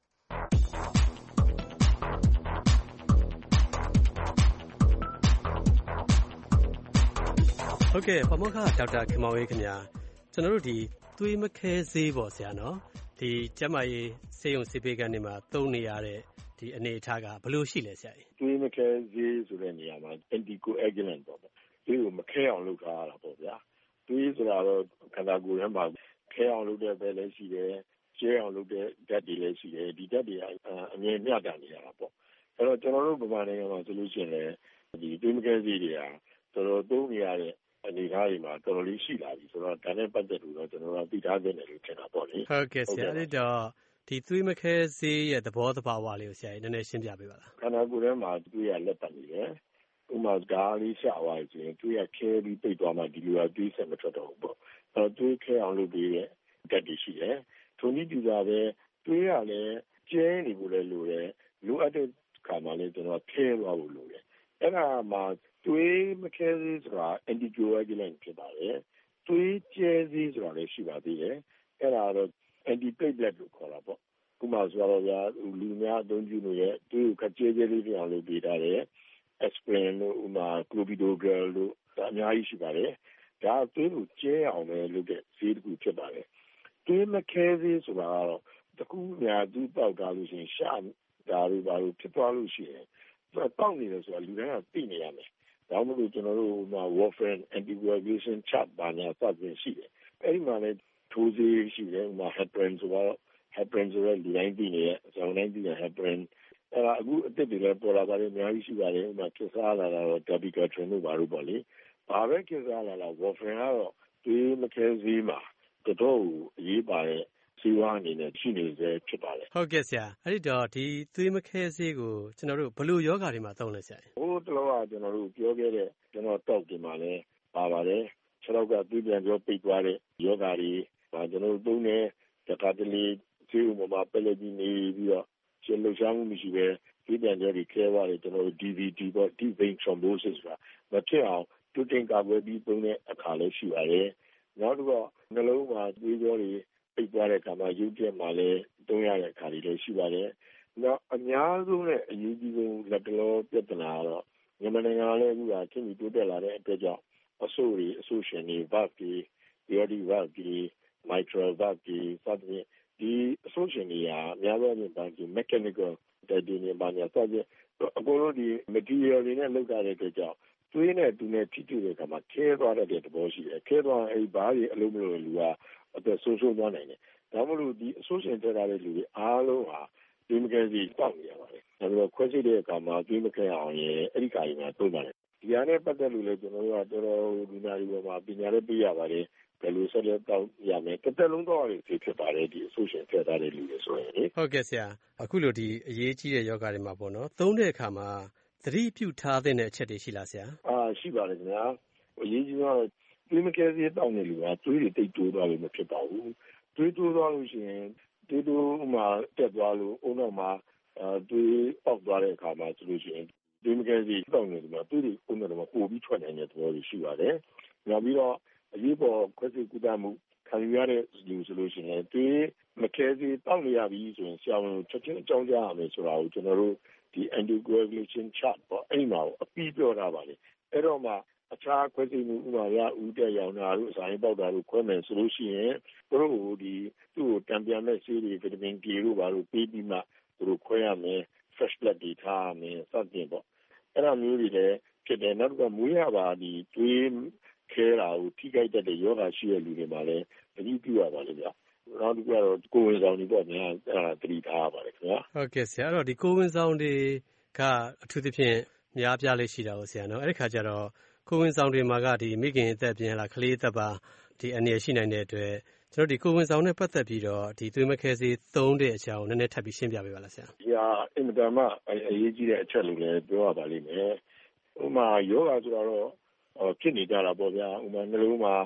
ဟုတ်ကဲ့ပါမောက္ခဒေါက်တာခင်မောင်အေးခင်ဗျာကျွန်တော်တို့ဒီသွေးမခဲဆေးပေါ့ဆရာနော်ဒီကျန်းမာရေးဆေးရုံဆေးပေးခန်းတွေမှာသုံးနေရတဲ့ဒီအနေအထားကဘယ်လိုရှိလဲဆရာကြီးသွေးမခဲဆေးဆိုတဲ့နေရာမှာ anticoagulant ပေါ့သွေးကိုမခဲအောင်လုပ်ထားရတာပေါ့ဗျာသွေးဆိုတာတော့ခန္ဓာကိုယ်ထဲမှာခဲအောင်လုပ်တဲ့ဘက်လည်းရှိတယ်ကျဲအောင်လုပ်တဲ့ဓာတ်တွေလည်းရှိတယ်ဒီဓာတ်တွေအမြဲမျှတနေရတာပေါ့အဲ့တော့ကျွန်တော်တို့ဗမာနိုင်ငံမှာဆိုလို့ရှိရင်လည်းဒီသွေးမခဲဆေးတွေကတော်တော်သုံးနေရတဲ့အနေအထားတွေမှာတော်တော်လေးရှိလာပြီဆိုတော့ဒါနဲ့ပတ်သက်လို့တော့ကျွန်တော်တို့သိထားသင့်တယ်လို့ထင်တာပေါ့လေဟုတ်ကဲ့ဆရာအဲ့တော့ဒီသွေးမခဲဆေးရဲ့သဘောသဘာဝလေးကိုဆရာကြီးနည်းနည်းရှင်းပြပေးပါလားခန္ဓာကိုယ်ထဲမှာသွေးရလက်ပတ်နေတယ်ဥမာဓာတ်လေးရှာသွားရင်သွေးရခဲပြီးပိတ်သွားမှဒီလိုသွေးဆက်မထွက်တော့ဘူးပေါ့အဲ့တော့သွေးခဲအောင်လုပ်ပြီးတဲ့ဓာတ်တွေရှိတယ်ထိုနည်းတူတာပဲသွေးရလည်းကျဲနေဖို့လည်းလိုတယ်လိုအပ်တဲ့ခါမှာလည်းကျွန်တော်ခဲသွားဖို့လိုတယ်အဲ့ဒါမှသွေးမခဲဆေးဆိုတာ anticoagulant ဖြစ်ပါတယ်သွေးကျဲဆေးဆိုတာလည်းရှိပါသေးတယ်အဲ့ဒါတော့ antiplatelet လို့ခေါ်တာပေါ့ဥပမာဆိုတော့ဗျာလူများအသုံးပြုနေတဲ့သွေးကိုခက်ကျဲကျဲလေးဖြစ်အောင်လုပ်ပေးထားတယ် aspirin လို့ဥပမာ clopidogrel လို့အများကြီးရှိပါတယ်ဒါသွေးကိုကျဲအောင်ပဲလုပ်တဲ့ဆေးတစ်ခုဖြစ်ပါတယ်သွေးမခဲဆေးဆိုတာကတော့တခုများသူ့တောက်တာလို့ရှိရင်ရှာဒါတွေဘာလို့ဖြစ်သွားလို့ရှိရင်တောက်နေတယ်ဆိုတာလူတိုင်းကသိနေရမယ်ဒါမှမဟုတ်ကျွန်တော်တို့ဟို warfarin anticoagulation chart ဘာညာစသဖြင့်ရှိတယ်အဲ့ဒီမှာလည်းထိုးဆေးရှိတယ်ဟို heparin ဆိုတော့ heparin ဆိုတော့လူတိုင်းသိနေရဲ့အဆောင်တိုင်းသိတဲ့ heparin အဲ့ဒါအခုအသစ်တွေလည်းပေါ်လာပါတယ်အများကြီးရှိပါတယ်ဟိုမှာခေတ်စားလာတာတော့ dabigatran တို့ဘာလို့ပေါ့လေဘာပဲခေတ်စားလာလာ warfarin ကတော့သွေးမခဲဆေးမှာတော်တော်အရေးပါတဲ့ဆေးဝါးအနေနဲ့ရှိနေစေဖြစ်ပါတယ်ဟုတ်ကဲ့ဆရာအဲ့ဒီတော့ဒီသွေးမခဲဆေးကိုကျွန်တော်တို့ဘယ်လိုယောဂတွေမှာသုံးလဲဆရာဟိုတလောကကျွန်တော်တို့ပြောခဲ့တဲ့ကျွန်တော်တောက်ဒီမှာလည်းပါပါတယ်ခြေထောက်ကသွေးပြန်ကြောပိတ်သွားတဲ့ယောဂတွေဒါကျွန်တော်တို့သုံးတဲ့တခါတလေဆေးဥမှာပလက်ကြီးနေပြီးတော့ရှင်းလှရှားမှုမရှိပဲသွေးပြန်ကြောတွေခဲသွားတယ်ကျွန်တော်တို့ D V T ပေါ့ deep vein thrombosis ဆိုတာမဖြစ်အောင်တွတင်ကာကွယ်ပြီးသုံးတဲ့အခါလည်းရှိပါတယ်နောက်တစ်ခုနှလုံးမှာသွေးကြောတွေပိတ်သွားတဲ့အခါမှာရုပ်ပြက်မှာလည်းသုံးရတဲ့အခါတွေလည်းရှိပါတယ်နောက်အများဆုံးနဲ့အရေးကြီးဆုံးလက်တလောပြဿနာကတော့မြန်မာနိုင်ငံလည်းအခုကချင်းပြီးတိုးတက်လာတဲ့အတွက်ကြောင့်အဆိုးတွေအဆိုးရှင်တွေ valve တွေ aortic valve တွေ mitral valve တွေစသဖြင့်ဒီအဆိုးရှင်တွေဟာအများဆုံးဘာဒီ mechanical titanium ဘာညာစသဖြင့်အကုန်လုံးဒီ material တွေနဲ့လုပ်ထားတဲ့အတွက်ကြောင့်သွေးနဲ့သူနဲ့ထိတွေ့တဲ့အခါမှာခဲသွားတဲ့သဘောရှိတယ်ခဲသွားရင်အဲဒီဘားတွေအလုံးမလို့လူကအသက်ဆုံးရှုံးသွားနိုင်တယ်ဒါမှမဟုတ်ဒီအဆိုးရှင်ထက်ထားတဲ့လူတွေအားလုံးဟာသွေးမခဲစီတောက်နေရပါတယ်ဒါပေမဲ့ခွဲစိတ်တဲ့အခါမှာသွေးမခဲအောင်ရင်အဲ့ဒီကာရီမှာသုံးပါတယ်ဒီဟာနဲ့ပတ်သက်လို့လည်းကျွန်တော်တို့ကတော်တော်ဒီနာရီပေါ်မှာပညာလည်းပြရပါတယ်ဘယ်လိုဆက်လက်တောက်ရမယ်တစ်သက်လုံးတော့ရဖြစ်ဖြစ်ပါတယ်ဒီအဆိုးရှင်ထက်ထားတဲ့လူတွေဆိုရင်လေဟုတ်ကဲ့ဆရာအခုလိုဒီအရေးကြီးတဲ့ယောဂတွေမှာပေါ့နော်သုံးတဲ့အခါမှာသတိပြုထားတဲ့အချက်တွေရှိလားဆရာအာရှိပါတယ်ခင်ဗျာအရေးကြီးတော့သွေးမခဲစီတောက်နေလူကသွေးတွေတိတ်တိုးသွားလို့မဖြစ်ပါဘူးသွေးတိုးသွားလို့ရှိရင်သွေးတိုးမှာတက်သွားလို့အုံနောက်မှာအဲသွေးပေါက်သွားတဲ့အခါမှာဆိုလို့ရှိရင်သွေးမခဲစီတောက်နေတယ်မှာသွေးတွေအုံနောက်မှာပိုပြီးထွက်နိုင်တဲ့သဘောတွေရှိပါတယ်နောက်ပြီးတော့အရေးပေါ်ခွဲစိတ်ကုသမှုခံယူရတဲ့လူဆိုလို့ရှိရင်သွေးမခဲစီတောက်နေရပြီဆိုရင်ဆရာဝန်ချက်ချင်းအကြောင်းကြားရမယ်ဆိုတာကိုကျွန်တော်တို့ဒီ anticoagulation chart ပေါ့အဲ့မှာအပြီးပြောထားပါလေအဲ့တော့မှအခြားခွဲစိတ်မှုဥပမာရဦးတဲ့ရောင်နာတို့အစာရင်းပေါက်တာတို့ခွဲမယ်ဆိုလို့ရှိရင်တို့ကိုဒီသူ့ကိုတံပြန်မဲ့ဆေးတွေဗီတာမင် D တို့ဘာလို့ပေးပြီးမှတို့ခွဲရမယ် fresh blood တွေထားရမယ်စသဖြင့်ပေါ့အဲ့ဒါမျိုးတွေလည်းဖြစ်တယ်နောက်တစ်ခါမွေးရပါဒီသွေးခဲတာကိုထိခိုက်တတ်တဲ့ယောဂရှိတဲ့လူတွေမှာလည်းတတိပြုရပါလိမ့်ဗျာနောက်တစ်ခုကတော့ကိုယ်ဝန်ဆောင်တွေပေါ့များအဲ့ဒါတတိထားရပါတယ်ခင်ဗျာဟုတ်ကဲ့ဆရာအဲ့တော့ဒီကိုယ်ဝန်ဆောင်တွေကအထူးသဖြင့်များပြားလေးရှိတာကိုဆရာနော်အဲ့ဒီခါကျတော့ကိုယ်ဝန်ဆောင်တွေမှာကဒီမိခင်အသက်ပြင်လာကလေးအသက်ပါဒီအနေရှိနိုင်တဲ့အတွက်ကျွန်တော်ဒီကိုယ်ဝန်ဆောင်နဲ့ပတ်သက်ပြီးတော့ဒီသွေးမခဲစေးသုံးတဲ့အကြောင်းနည်းနည်းထပ်ပြီးရှင်းပြပေးပါလားဆရာ။ဒီဟာအင်မတန်မှအရေးကြီးတဲ့အချက်လို့လည်းပြောရပါလိမ့်မယ်။ဥပမာယောဂဆိုတော့ဖြစ်နေကြတာပေါ့ဗျာ။ဥပမာနှလုံးမှာ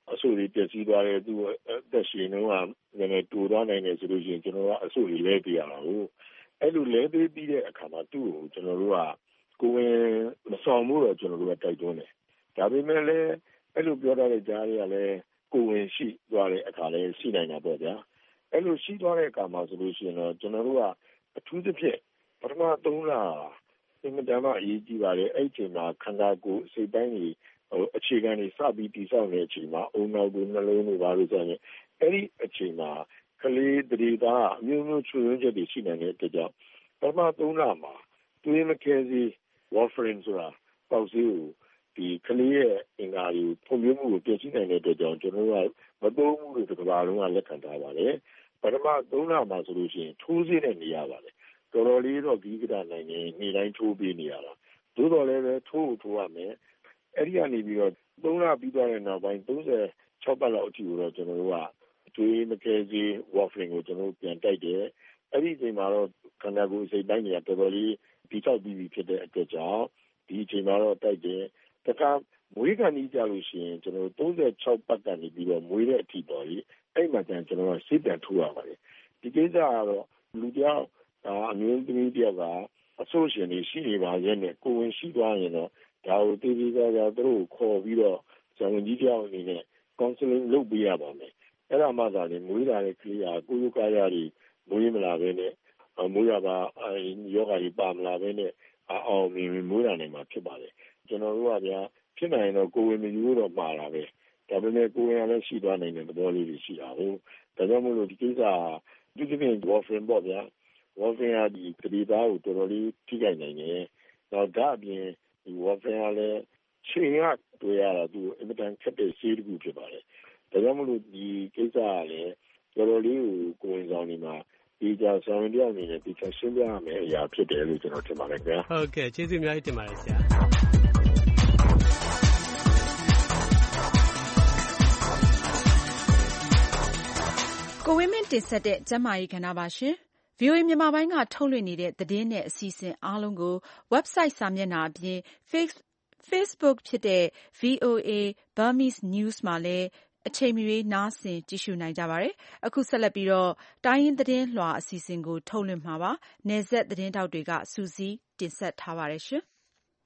အဆိုတွေပြည့်စည်သွားတယ်သူအသက်ရှင်တော့နည်းနည်းတူသွားနိုင်တယ်ဆိုလို့ရှိရင်ကျွန်တော်ကအဆိုတွေလဲပေးရတာကိုအဲ့လိုလဲပေးပြီးတဲ့အခါမှာသူ့ကိုကျွန်တော်တို့ကကိုယ်မဆောင်မှုတော့ကျွန်တော်တို့ကတိုက်တွန်းတယ်ဒါပေမဲ့လည်းအဲ့လိုပြောတဲ့ကြားတွေကလည်းကိုယ်ဝင်ရှိသွားတဲ့အခါလည်းရှိနိုင်တာပေါ့ဗျာအဲ့လိုရှိသွားတဲ့အခါမှာဆိုလို့ရှိရင်တော့ကျွန်တော်တို့ကအထူးသဖြင့်ပထမသုံးလအင်မတန်မှအရေးကြီးပါတယ်အဲ့ဒီမှာခန္ဓာကိုယ်စိတ်ပိုင်းကြီးဟိုအခြေခံတွေစပြီးတည်ဆောက်နေတဲ့အချိန်မှာအုံနောက်ကိုနှလုံးတွေပါလို့ဆိုရင်အဲ့ဒီအချိန်မှာကလေးတရေသားအမျိုးမျိုးချွေရင်းချက်တွေရှိနိုင်တဲ့အတွက်ကြောင့်ပထမသုံးလမှာသွေးမခဲစီဝါဖရင်ဆိုတာပေါက်စီကိုဒီကလေးရဲ့အင်္ဂါကိုဖွံ့ဖြိုးမှုကိုပြင်ဆင်နိုင်တဲ့အတွက်ကြောင့်ကျွန်တော်တို့ကမတိုးမှုတွေတစ်ကဘာလုံးကလက်ခံထားပါတယ်ပထမသုံးလမှာဆိုလို့ရှိရင်ထိုးစေးတဲ့နေရပါတယ်တော်တော်လေးတော့ဒီကတာနိုင်နေနေတိုင်းထိုးပေးနေရတာသို့တော်လည်းပဲထိုးထိုးရမယ်အဲ့ဒီကနေပြီးတော့သုံးလပြီးသွားတဲ့နောက်ပိုင်းသုံးဆယ်ခြောက်ပတ်လောက်အထိကိုတော့ကျွန်တော်တို့ကသွေးမခဲစီဝါဖရင်ကိုကျွန်တော်တို့ပြန်တိုက်တယ်အဲ့ဒီအချိန်မှာတော့ခန္ဓာကိုယ်စိတ်ပိုင်းတွေကတော်တော်လေးဒီချောက်ပြီးပြီဖြစ်တဲ့အတွက်ကြောင့်ဒီအချိန်မှာတော့တိုက်တယ်တခါမွေးကန်ကြီးကြလို့ရှိရင်ကျွန်တော်တို့သုံးဆယ်ခြောက်ပတ်ကနေပြီးတော့မွေးတဲ့အထိပေါ်ကြီးအဲ့မှာကျန်ကျွန်တော်တို့ဆေးပြန်ထိုးရပါတယ်ဒီကိစ္စကတော့လူတယောက်အမျိုးသမီးတယောက်ကအဆိုးရှင်တွေရှိနေပါရဲ့နဲ့ကိုဝင်ရှိသွားရင်တော့ဒါကိုတည်တည်ကြကြသူတို့ခေါ်ပြီးတော့ဇာဝန်ကြီးတယောက်အနေနဲ့ counseling လုပ်ပေးရပါမယ်အဲ့ဒါမှသာလေမွေးလာတဲ့ကလေးဟာကိုယ်ရုပ်ကာယတွေမွေးမလာဘဲနဲ့မွေးရပါယောဂါကြီးပါမလာဘဲနဲ့အောင်မြင်မွေးလာနိုင်မှာဖြစ်ပါတယ်ကျွန်တော်တို့ကဗျာဖြစ်နိုင်တော့ကိုယ်ဝင်မယူတော့မှာလာပဲဒါပေမဲ့ကိုယ်ဝင်လည်းရှိသွားနိုင်တဲ့သဘောလေးတွေရှိတာဟုတ်ဒါကြောင့်မို့လို့ဒီကိစ္စဒီကိစ္စဝါဖရင်ပေါ့ဗျာဝါဖရင်ကဒီတတိသားကိုတော်တော်လေးထိခိုက်နိုင်တယ်တော့ဒါအပြင်ဒီဝါဖရင်ကလည်းချိန်ရတွေ့ရတာသူအင်မတန်ခက်တဲ့ဆေးတစ်ခုဖြစ်ပါတယ်ဒါကြောင့်မို့လို့ဒီကိစ္စကလည်းတော်တော်လေးကိုကိုယ်ဝင်ဆောင်နေမှာဒီကြောင်ဆောင်ရတဲ့အနေနဲ့ဒီချက်ရှင်းပြရမယ်အရာဖြစ်တယ်လို့ကျွန်တော်ထင်ပါတယ်ခင်ဗျာဟုတ်ကဲ့ကျေးဇူးအများကြီးတင်ပါတယ်ဆရာကိုဝင်းမင်းတင်ဆက်တဲ့ကျမ်းမာရေးကဏ္ဍပါရှင် ဗွီအိုအေ မြန်မာပိုင်းကထုတ်လွှင့်နေတဲ့သတင်းနဲ့အစီအစဉ်အားလုံးကို website စာမျက်နှာအပြင် Facebook ဖြစ်တဲ့ ဗွီအိုအေ Burmese News မှာလည်းအချိန်မရွေးနားဆင်ကြည့်ရှုနိုင်ကြပါတယ်။အခုဆက်လက်ပြီးတော့တိုင်းရင်းသတင်းလွှာအစီအစဉ်ကိုထုတ်လွှင့်မှာပါ။နယ်စပ်သတင်းထောက်တွေကစုစည်းတင်ဆက်ထားပါတယ်ရှင်။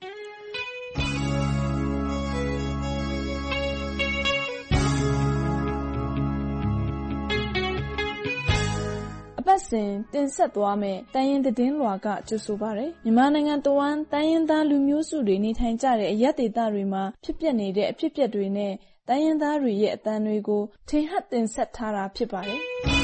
အပတ်စဉ်တင်ဆက်သွားမယ့်တိုင်းရင်းသတင်းလွှာကကြိုဆိုပါရယ်မြန်မာနိုင်ငံတဝန်းတိုင်းရင်းသားလူမျိုးစုတွေနေထိုင်ကြတဲ့အရပ်ဒေသတွေမှာဖြစ်ပျက်နေတဲ့အဖြစ်အပျက်တွေနဲ့တိုင်းရင်းသားတွေရဲ့အသံတွေကိုထင်ဟပ်တင်ဆက်ထားတာဖြစ်ပါတယ်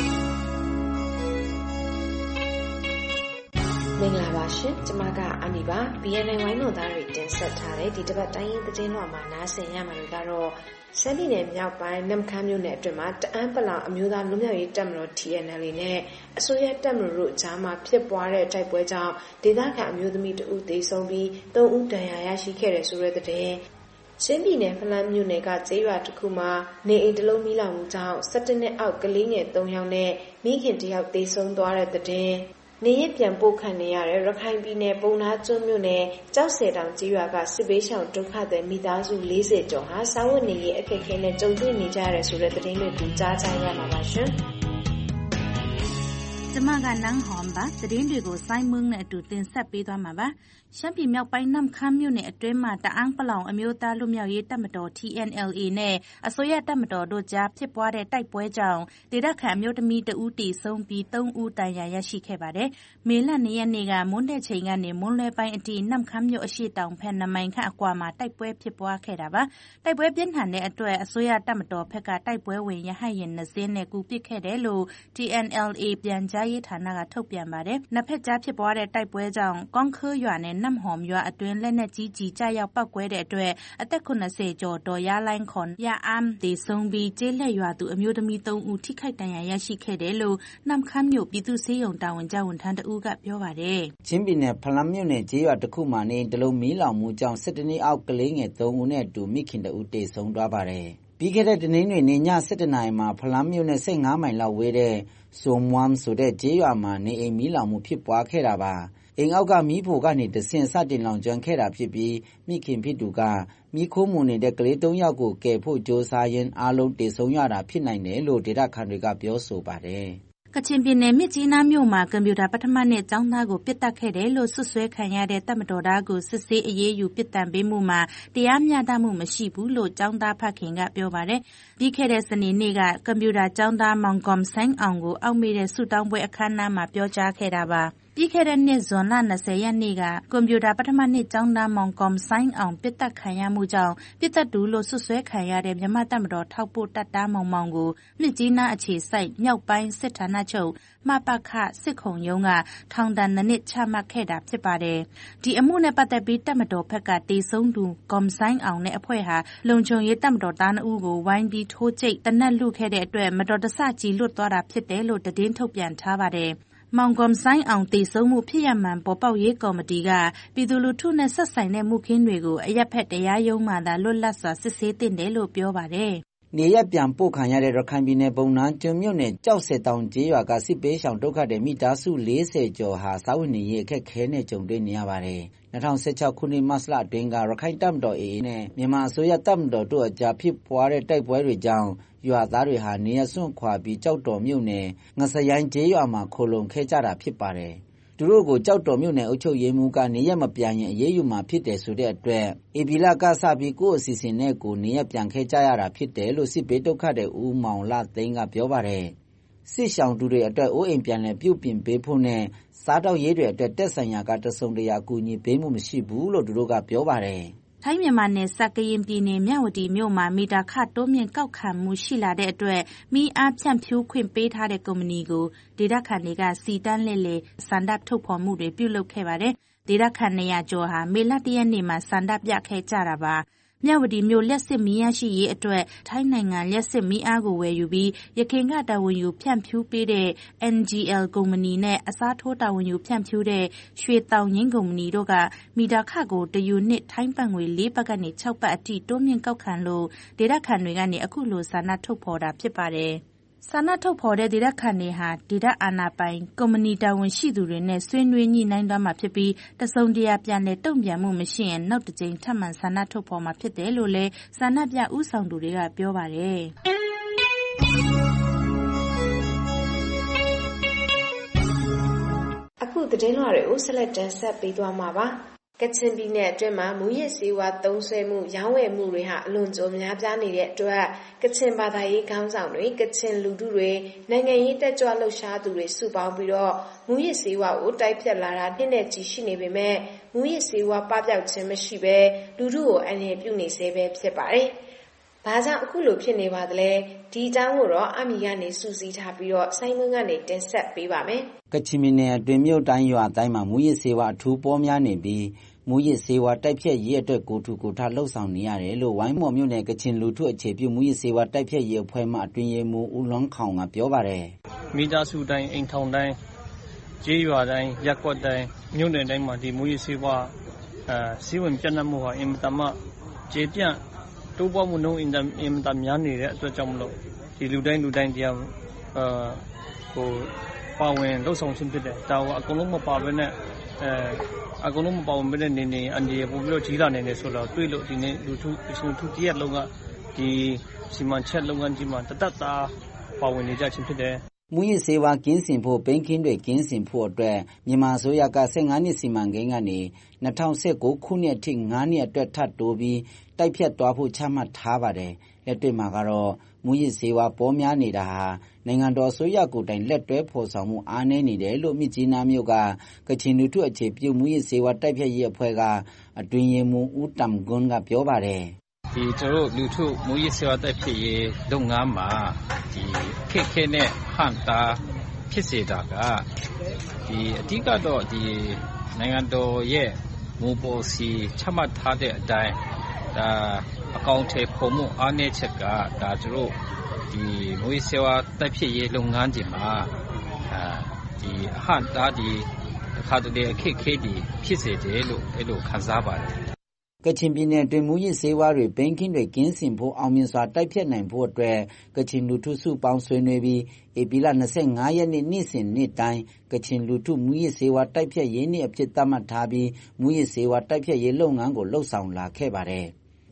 မင်္ဂလာပါရှင်ကျမကအမီပါ ဘီအန် ဝိုင်းတော်သားတွေတင်ဆက်ထားတဲ့ဒီတစ်ပတ်တိုင်းရင်းသတင်းလွှာမှာနားဆင်ရမှာတွေကတော့ရှမ်းပြည်နယ်မြောက်ပိုင်းနမခမ်းမြို့နယ်အတွင်းမှာတအန်းပလောင်အမျိုးသားလူမျိုးရေးတပ်မတော် T N L A နဲ့အစိုးရတပ်မတော်တို့ကြားမှာဖြစ်ပွားတဲ့တိုက်ပွဲကြောင့်ဒေသခံအမျိုးသမီးတဦးသေဆုံးပြီးသုံးဦးဒဏ်ရာရရှိခဲ့တယ်ဆိုတဲ့သတင်းရှမ်းပြည်နယ်ဖလန်းမြို့နယ်ကကျေးရွာတစ်ခုမှာနေအိမ်တစ်လုံးမီးလောင်မှုကြောင့်၁၇နှစ်အောက်ကလေးငယ်၃ယောက်နဲ့မိခင်တစ်ယောက်သေဆုံးသွားတဲ့သတင်းနေရပြန်ပို့ခံနေရတဲ့ရခိုင်ပြည်နယ်ပုံနာကျွန်းမြို့နယ်ကြောက်ဆယ်တောင်ကျေးရွာကစစ်ဘေးရှောင်ဒုက္ခသည်မိသားစု၄၀ကျော်ဟာစာဝတ်နေရေးအခက်အခဲနဲ့ကြုံတွေ့နေကြရတဲ့ဆိုတဲ့သတင်းတွေကိုကြားကြရမှာပါရှင်။ကျမကနန်းဟွန်ပါသတင်းတွေကိုစိုင်းမုန်းနဲ့အတူတင်ဆက်ပေးသွားမှာပါရှမ်းပြည်မြောက်ပိုင်းနမ်ခမ်းမြို့နယ်အတွင်းမှာတအန်းပလောင်အမျိုးသားလူမျိုးရေးတပ်မတော် T N L A နဲ့အစိုးရတပ်မတော်တို့ကြားဖြစ်ပွားတဲ့တိုက်ပွဲကြောင့်ဒေသခံအမျိုးသမီးတဦးတေဆုံးပြီးသုံးဦးဒဏ်ရာရရှိခဲ့ပါတယ်။မေလ၂ရက်နေ့ကမွန်းတဲ့ချိန်ကနေမွန်းလွဲပိုင်းအထိနမ်ခမ်းမြို့အရှိတောင်ဖက်နမိုင်ခန့်အကွာမှာတိုက်ပွဲဖြစ်ပွားခဲ့တာပါ။တိုက်ပွဲပြင်းထန်တဲ့အတွက်အစိုးရတပ်မတော်ဘက်ကတိုက်ပွဲဝင်ရဟတ်ရင်နှစ်စင်းနဲ့ကူပစ်ခဲ့တယ်လို့ T N L A ပြန်ကြားရေးဌာနကထုတ်ပြန်ပါတယ်။နှစ်ဖက်ကြားဖြစ်ပွားတဲ့တိုက်ပွဲကြောင့်ကောင်းခါးရွာနဲ့နမ်ဟော်ရွာအတွင်းလက်နက်ကြီးကြီးကျရောက်ပောက်ကွဲတဲ့အတွက်အသက်၇၀ကျော်ဒေါ်ရလိုင်းခွန်ရအမ်ဒေဆုံးပြီးကျေးလက်ရွာသူအမျိုးသမီး၃ဦးထိခိုက်ဒဏ်ရာရရှိခဲ့တယ်လို့နမ်ခမ်းမြို့ပြည်သူ့ဆေးရုံတာဝန်ကျဝန်ထမ်းတဦးကပြောပါတယ်။ချင်းပြည်နယ်ဖလန်းမြို့နယ်ကျေးရွာတစ်ခုမှာနေတလုံးမီးလောင်မှုကြောင့်၁၇နှစ်အောက်ကလေးငယ်၃ဦးနဲ့အတူမိခင်တဦးတေဆုံးသွားပါတယ်။ပြီးခဲ့တဲ့တနင်္ဂနွေနေ့ည၁၁နာရီမှာဖလန်းမြို့နယ်၁၅မိုင်လောက်ဝေးတဲ့ဆိုမွမ်ဆိုတဲ့ကျေးရွာမှာနေအိမ်မီးလောင်မှုဖြစ်ပွားခဲ့တာပါ။အိမ်အောက်ကမီးဖိုကနေတဆင့်စတင်လောင်ကျွမ်းခဲ့တာဖြစ်ပြီးမိခင်ဖြစ်သူကမိခိုးမှုနေတဲ့ကလေးသုံးယောက်ကိုကယ်ဖို့ကြိုးစားရင်းအားလုံးတေဆုံးရတာဖြစ်နိုင်တယ်လို့ဒေသခံတွေကပြောဆိုပါတယ်ကချင်ပြည်နယ်မြစ်ကြီးနားမြို့မှာကွန်ပျူတာပထမနှစ်ကျောင်းသားကိုပစ်တက်ခဲ့တယ်လို့ဆွဆွဲခံရတဲ့တပ်မတော်သားကိုစစ်ဆေးအရေးယူပစ်ဒဏ်ပေးမှုမှာတရားမျှတမှုမရှိဘူးလို့ကျောင်းသားဖခင်ကပြောပါတယ်။ပြီးခဲ့တဲ့စနေနေ့ကကွန်ပျူတာကျောင်းသားမောင်ကောင်ဆိုင်အောင်ကိုအောက်မေ့တဲ့ဆုတောင်းပွဲအခမ်းအနားမှာပြောကြားခဲ့တာပါ။ပြီးခဲ့တဲ့နှစ်ဇွန်လ၂၀ရက်နေ့ကကွန်ပျူတာပထမနှစ်ကျောင်းသားမောင်ကောင်ဆိုင်အောင်ပစ်တက်ခံရမှုကြောင့်ပစ်တက်သူလို့ဆွဆွဲခံရတဲ့မြန်မာတပ်မတော်ထောက်ပို့တပ်သားမောင်မောင်ကိုမြစ်ကြီးနားအခြေစိုက်မြောက်ပိုင်းစစ်ဌာနချုပ်မပခစစ်ခုံရုံးကထောင်ဒဏ်နှစ်ချမှတ်ခဲ့တာဖြစ်ပါတယ်။ဒီအမှုနဲ့ပတ်သက်ပြီးတပ်မတော်ဘက်ကတေဆုံးသူကောင်ဆိုင်အောင်နဲ့အဖွဲ့ဟာလုံခြုံရေးတပ်မတော်သားနှစ်ဦးကိုဝိုင်းပြီးထိုးကျိတ်တနက်လူခဲ့တဲ့အတွက်မတော်တဆကြီးလွတ်သွားတာဖြစ်တယ်လို့သတင်းထုတ်ပြန်ထားပါတယ်။မောင်ကွန်ဆိုင်အောင်တေဆုံးမှုဖြစ်ရမှန်ပေါ်ပေါက်ရေးကော်မတီကပြည်သူလူထုနဲ့ဆက်ဆိုင်တဲ့မှုခင်းတွေကိုအရက်ဖက်တရားရုံးမှသာလွတ်လပ်စွာစစ်ဆေးသင့်တယ်လို့ပြောပါတယ်နေရပြန်ပို့ခံရတဲ့ရခိုင်ပြည်နယ်ပုံနှံကျွန်းမြို့နယ်ကြောက်စက်တောင်ကျေးရွာကစစ်ပေးဆောင်ဒုက္ခတဲ့မိသားစု၄၀ကျော်ဟာစာဝတ်နေရေးအခက်ခဲနဲ့ကြုံတွေ့နေရပါတယ်။၂၀၁၆ခုနှစ်မတ်လအတွင်းကရခိုင်တပ်မတော် အေအေ နဲ့မြန်မာအစိုးရတပ်မတော်တို့အကြားဖြစ်ပွားတဲ့တိုက်ပွဲတွေကြောင့်ရွာသားတွေဟာနေရစွန့်ခွာပြီးကြောက်တော်မြို့နယ်ငစရိုင်းကျေးရွာမှာခိုလုံခဲ့ကြတာဖြစ်ပါတယ်။သူတို့ကိုကြောက်တော်မြို့နယ်အုပ်ချုပ်ရေးမှူးကနေရမပြန်ရင်အေးအေးယူမှာဖြစ်တယ်ဆိုတဲ့အတွက်အေပီလာကစပြီးကိုယ့်အစီအစဉ်နဲ့ကိုနေရပြန်ခဲ့ကြရတာဖြစ်တယ်လို့စစ်ဘေးဒုက္ခတဲ့ဦးမောင်လာသိန်းကပြောပါတယ်။စစ်ရှောင်သူတွေအတွက်အိုးအိမ်ပြန်လည်ပြုပြင်ပေးဖို့နဲ့စားတောက်ရေးတွေအတွက်တက်ဆိုင်ရာကတဆုံတရာအကူအညီပေးမှုမရှိဘူးလို့သူတို့ကပြောပါတယ်။ထိုင်းမြန်မာနယ်စပ်ကရင်ပြည်နယ်မြဝတီမြို့မှာမီတာခတိုးမြင့်ကောက်ခံမှုရှိလာတဲ့အတွက်မီးအားဖြန့်ဖြူးခွင့်ပေးထားတဲ့ကုမ္ပဏီကိုဒေသခံတွေကစီတန်းလှည့်လည်စန္ဒထုတ်ဖော်မှုတွေပြုလုပ်ခဲ့ပါတယ်။ဒေသခံနေရာကျော်ဟာမေလတရက်နေ့မှာစန္ဒပြခဲ့ကြတာပါ။မြဝတီမြို့လက်စစ်မီးရရှိရေးအတွက်ထိုင်းနိုင်ငံလက်စစ်မီးအားကိုဝယ်ယူပြီးရခိုင်ကတာဝန်ယူဖြန့်ဖြူးပေးတဲ့ အန် ဂျီ အယ် ကုမ္ပဏီနဲ့အစားထိုးတာဝန်ယူဖြန့်ဖြူးတဲ့ရွှေတောင်ရင်းကုမ္ပဏီတို့ကမီတာခကိုတယူနစ်ထိုင်းဘတ်ငွေလေးဘတ်ကနေ၆ဘတ်အထိတိုးမြင့်ကောက်ခံလို့ဒေသခံတွေကနေအခုလိုဆန္ဒထုတ်ဖော်တာဖြစ်ပါတယ်။ဆန္ဒထုတ်ဖော်တဲ့ဒေသခံတွေဟာဒေသအာဏာပိုင်ကုမ္ပဏီတာဝန်ရှိသူတွေနဲ့ဆွေးနွေးညှိနှိုင်းသွားမှာဖြစ်ပြီးတစုံတရာပြန်လည်တုံ့ပြန်မှုမရှိရင်နောက်တစ်ကြိမ်ထပ်မံဆန္ဒထုတ်ဖော်မှာဖြစ်တယ်လို့လည်းဆန္ဒပြဦးဆောင်သူတွေကပြောပါတယ်။အခုသတင်းလွှာတွေကိုဆက်လက်တင်ဆက်ပေးသွားမှာပါ။ကချင်ပြည်နယ်အတွင်းမှာမူရစ်ဆေးဝါးသုံးစွဲမှုရောင်းဝယ်မှုတွေဟာအလွန်ကြောများပြားနေတဲ့အတွက်ကချင်ဘာသာရေးခေါင်းဆောင်တွေကချင်လူထုတွေနိုင်ငံရေးတက်ကြွလှုပ်ရှားသူတွေစုပေါင်းပြီးတော့မူရစ်ဆေးဝါးကိုတိုက်ဖြတ်လာတာနှစ်နဲ့ချီရှိနေပေမဲ့မူရစ်ဆေးဝါးပပျောက်ခြင်းမရှိဘဲလူထုကိုအန္တရာယ်ပြုနေစေပဲဖြစ်ပါတယ်။ဘာကြောင့်အခုလိုဖြစ်နေပါသလဲဒီအကြောင်းကိုတော့အမီကနေစူးစီးထားပြီးတော့ဆိုင်းမွန်းကနေတင်ဆက်ပေးပါမယ်။ကချင်ပြည်နယ်အတွင်းမြို့တိုင်းရွာတိုင်းမှာမူရစ်ဆေးဝါးအထူးပေါ်များနေပြီးမူရစ်ဆေးဝါးတိုက်ဖြတ်ရေးအတွက်ကိုထူကိုထလှုပ်ဆောင်နေရတယ်လို့ဝိုင်းမော်မြို့နယ်ကချင်လူထုအခြေပြုမူရစ်ဆေးဝါးတိုက်ဖြတ်ရေးအဖွဲ့မှအတွင်းရေးမှူးဦးလွန်ခေါင်ကပြောပါတယ်။မိသားစုတိုင်းအိမ်ထောင်တိုင်းကျေးရွာတိုင်းရပ်ကွက်တိုင်းမြို့နယ်တိုင်းမှာဒီမူရစ်ဆေးဝါးအဲစီးဝင်ပြန့်နှံ့မှုဟာအင်မတန်မှကျေပြန့်တိုးပွားမှုနှုန်းအင်အင်မတန်များနေတဲ့အတွက်ကြောင့်မလို့ဒီလူတိုင်းလူတိုင်းတရားအဲဟိုပါဝင်လှုပ်ဆောင်ခြင်းဖြစ်တယ်။ဒါကအကုန်လုံးမပါဘဲနဲ့အဲအကုန်လုံးမပါဝင်ဘဲနဲ့နေနေအန်ဒီရပို့ပြီးတော့ကြီးလာနေတယ်ဆိုတော့တွေ့လို့ဒီနေ့လူထုလူထုတရက်လုံးကဒီစီမံချက်လုပ်ငန်းကြီးမှာတသက်သားပါဝင်နေကြခြင်းဖြစ်တယ်မူရစ်ဆေးဝါးကင်းစင်ဖို့ဘိန်းကင်းတွေကင်းစင်ဖို့အတွက်မြန်မာအစိုးရက၁၅နှစ်စီမံကိန်းကနေ၂၀၁၉ခုနှစ်အထိ၅နှစ်အတွက်ထပ်တိုးပြီးတိုက်ဖြတ်သွားဖို့ချမှတ်ထားပါတယ်။လက်တွေ့မှာကတော့မူရစ်ဆေးဝါးပေါ်များနေတာဟာနိုင်ငံတော်အစိုးရကိုယ်တိုင်လက်တွဲဖော်ဆောင်မှုအားနည်းနေတယ်လို့မြစ်ကြီးနားမြို့ကကချင်လူထုအခြေပြုမူရစ်ဆေးဝါးတိုက်ဖြတ်ရေးအဖွဲ့ကအတွင်းရေးမှူးဦးတမ်ဂွန်းကပြောပါတယ်။ဒီကျွန်တော်တို့လူထုမူရစ်ဆေးဝါးတိုက်ဖြတ်ရေးလုပ်ငန်းမှာဒီခက်ခဲနဲ့ဟန်တာဖြစ်စေတာကဒီအဓိကတော့ဒီနိုင်ငံတော်ရဲ့မူပေါ်စီချမှတ်ထားတဲ့အတိုင်းဒါအကောင့်ထဲပုံမှုအားနည်းချက်ကဒါကျွန်တော်ဒီမူရစ်ဆေးဝါးတိုက်ဖြတ်ရေးလုပ်ငန်းတွေမှာအဲဒီအဟန့်တားဒီအခါတည်းအခက်ခဲဒီဖြစ်စေတယ်လို့အဲ့လိုခန်းစားပါတယ်ကချင်ပြည်နယ်တွင်မူရစ်ဆေးဝါးတွေဘိန်းကင်းတွေကင်းစင်ဖို့အောင်မြင်စွာတိုက်ဖြတ်နိုင်ဖို့အတွက်ကချင်လူထုစုပေါင်းဆွေးနွေးပြီးဧပြီလ၂၅ရက်နေ့နေ့စဉ်နေ့တိုင်းကချင်လူထုမူရစ်ဆေးဝါးတိုက်ဖြတ်ရေးနေ့အဖြစ်သတ်မှတ်ထားပြီးမူရစ်ဆေးဝါးတိုက်ဖြတ်ရေးလုပ်ငန်းကိုလှုပ်ဆောင်လာခဲ့ပါတယ်။မ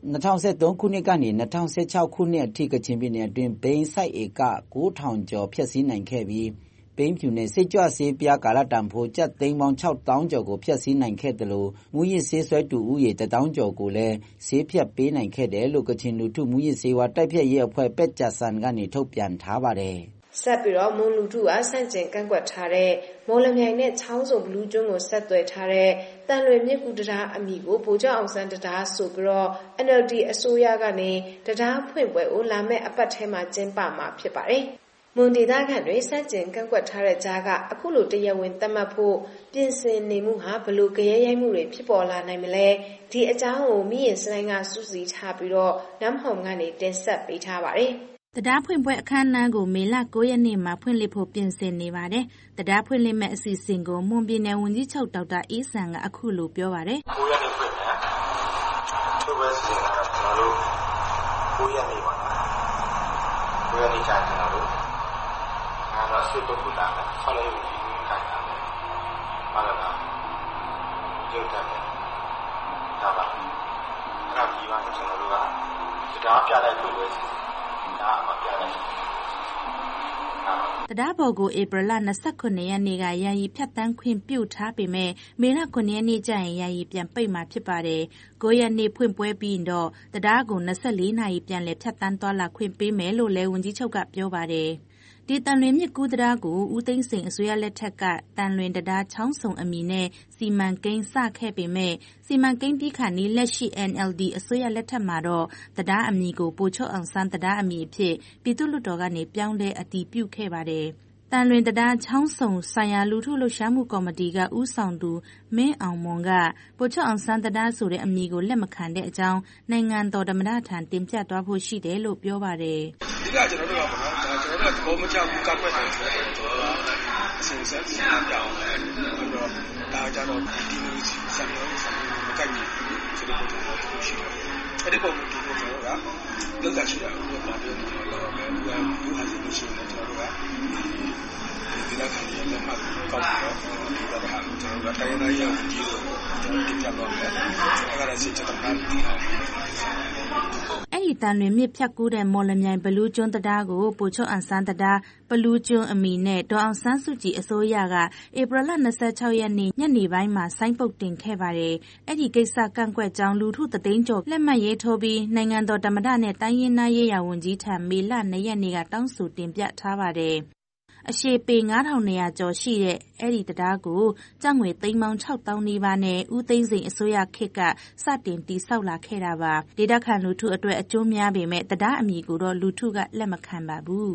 ၂၀၁၃ ခုနှစ်ကနေ ၂၀၁၆ ခုနှစ်အထိကချင်ပြည်နယ်အတွင်းဘိန်းစိုက်ဧက ၉ထောင်ကျော်ဖျက်ဆီးနိုင်ခဲ့ပြီးဘိန်းဖြူနဲ့စိတ်ကြွဆေးပြားကာလတန်ဖိုးကျပ်သိန်းပေါင်း ခြောက်သောင်းကျော်ကိုဖျက်ဆီးနိုင်ခဲ့သလိုမူးယစ်ဆေးစွဲသူဦးရေတစ်သောင်းကျော်ကိုလည်းဆေးဖြတ်ပေးနိုင်ခဲ့တယ်လို့ကချင်လူထုမူးယစ်ဆေးဝါးတိုက်ဖျက်ရေးအဖွဲ့ပက်ဂျာဆန်ကနေထုတ်ပြန်ထားပါတယ်ဆက်ပြီးတော့မွန်လူထုအားဆန့်ကျင်ကန့်ကွက်ထားတဲ့မော်လမြိုင်နဲ့ချောင်းစုံဘလူးကျွန်းကိုဆက်သွယ်ထားတဲ့တန်လွင်မြစ်ကူတရားအမည်ကိုဗိုလ်ချုပ်အောင်ဆန်းတရားဆိုပြီးတော့ N L D အစိုးရကနေတရားဖွင့်ပွဲကိုလာမယ့်အပတ်ထဲမှာကျင်းပမှာဖြစ်ပါတယ်။မွန်ဒေသခံတွေစန့်ကျင်ကန့်ကွက်ထားတဲ့ကြားကအခုလိုတရားဝင်သတ်မှတ်ဖို့ပြင်ဆင်နေမှုဟာဘလို့ကြရဲရိုက်မှုတွေဖြစ်ပေါ်လာနိုင်မလဲဒီအကြောင်းကိုမိရင်စနိုင်းကစူးစီးထားပြီးတော့နမ်ဟောင်ကနေတင်ဆက်ပေးထားပါတယ်။တရားဖွင့်ပွဲအခမ်းအနားကိုမေလ၉ရက်နေ့မှာဖွင့်လှစ်ဖို့ပြင်ဆင်နေပါတယ်။တရားဖွင့်လှစ်မဲ့အစီအစဉ်ကိုမွန်ပြည်နယ်ဝန်ကြီးချုပ်ဒေါက်တာအေးဆန်ကအခုလိုပြောပါတယ်။၉ရက်နေ့ဖွင့်မယ်။ဖွင့်ပွဲစီစဉ်တာကျွန်တော်တို့၉ရက်နေ့ပါလား။၉ရက်နေ့ကျရင်ကျွန်တော်တို့ငါတော့စစ်ပုဂ္ဂိုလ်တာနဲ့ဆောက်လုပ်ရေးခိုင်တာနဲ့ပါလာတာရုပ်တယ်ဒါပါအဲ့ဒါပြီးပါရင်ကျွန်တော်တို့ကတရားပြလိုက်ဖွင့်ပွဲစီစဉ်တရားပေါ်ကိုဧပြီလ၂၉ရက်နေ့ကယာယီဖြတ်တန်းခွင့်ပြုထားပေမဲ့မေလ၉ရက်နေ့ကျရင်ယာယီပြန်ပိတ်မှာဖြစ်ပါတယ်။၉ရက်နေ့ဖွင့်ပွဲပြီးတော့တရားကို၂၄နာရီပြန်လည်ဖြတ်တန်းသွားလာခွင့်ပေးမယ်လို့လည်းဝန်ကြီးချုပ်ကပြောပါတယ်။ဒီတန်လွင်မြစ်ကူးတရားကိုဦးသိန်းစိန်အစိုးရလက်ထက်ကတန်လွင်တရားချောင်းစုံအမည်နဲ့စီမံကိန်းစခဲ့ပေမဲ့စီမံကိန်းပြီးခါနီးလက်ရှိ N L D အစိုးရလက်ထက်မှာတော့တရားအမည်ကိုပို့ချုပ်အောင်ဆန်းတရားအမည်အဖြစ်ပြည်သူ့လွှတ်တော်ကနေပြောင်းလဲအတည်ပြုခဲ့ပါတယ်။တန်လွင်တရားချောင်းစုံဆိုင်ရာလူထုလှုပ်ရှားမှုကော်မတီကဦးဆောင်သူမင်းအောင်မွန်ကပို့ချုပ်အောင်ဆန်းတရားဆိုတဲ့အမည်ကိုလက်မခံတဲ့အကြောင်းနိုင်ငံတော်သမ္မတထံတင်ပြသွားဖို့ရှိတယ်လို့ပြောပါတယ်။ဒီကကျွန်တော်တို့ကပေါ့နော်ကျွန်တော်တို့ကဘောမချဘူးကပ်ွက်တယ်ဆိုတော့ကျွန်တော်ကအစဉ်ဆက်စီမံပြောင်းတယ်အဲ့တော့ဒါကြတော့ဒီလိုစံမျိုးစံမျိုးမကိုက်ဘူးဆိုတော့ကျွန်တော်တို့ရှိတယ်အဲ့ဒီပုံမျိုးကျွန်တော်တို့ကလောက်တာရှိတာဘယ်မှာပြောနေလဲတော့ဘယ်လိုလူဟာစီလို့ရှိနေကျွန်တော်တို့ကဒီလောက်ခံရတဲ့မှာကောက်တော့ဒီကဟာကျွန်တော်ကတိုင်းတိုင်းရောက်ကြည့်လို့ကျွန်တော်တင်ပြတော့မယ်အဲ့ဒါလည်းစစ်ချက်တာပြီးအောင်အဲ့ဒီတန်လွင်မြစ်ဖြတ်ကူးတဲ့မော်လမြိုင်ဘလူးကျွန်းတရားကိုပို့ချုပ်အောင်ဆန်းတရားဘလူးကျွန်းအမည်နဲ့ဒေါ်အောင်ဆန်းစုကြည်အစိုးရကဧပြီလ၂၆ရက်နေ့ညနေပိုင်းမှာဆိုင်းပုတ်တင်ခဲ့ပါတယ်။အဲ့ဒီကိစ္စကန့်ကွက်ကြောင်းလူထုတသိန်းကျော်လက်မှတ်ရေးထိုးပြီးနိုင်ငံတော်သမ္မတနဲ့တိုင်းရင်းသားရေးရာဝန်ကြီးထံမေလ၂ရက်နေ့ကတောင်းဆိုတင်ပြထားပါတယ်။အရှည်ပေ၅ထောင်၂ရာကျော်ရှိတဲ့အဲ့ဒီတရားကိုကျပ်ငွေသိန်းပေါင်းခြောက်သောင်းနီးပါးနဲ့ဦးသိန်းစိန်အစိုးရခေတ်ကစတင်တည်ဆောက်လာခဲ့တာပါဒေသခံလူထုအတွက်အကျိုးများပေမဲ့တရားအမည်ကိုတော့လူထုကလက်မခံပါဘူး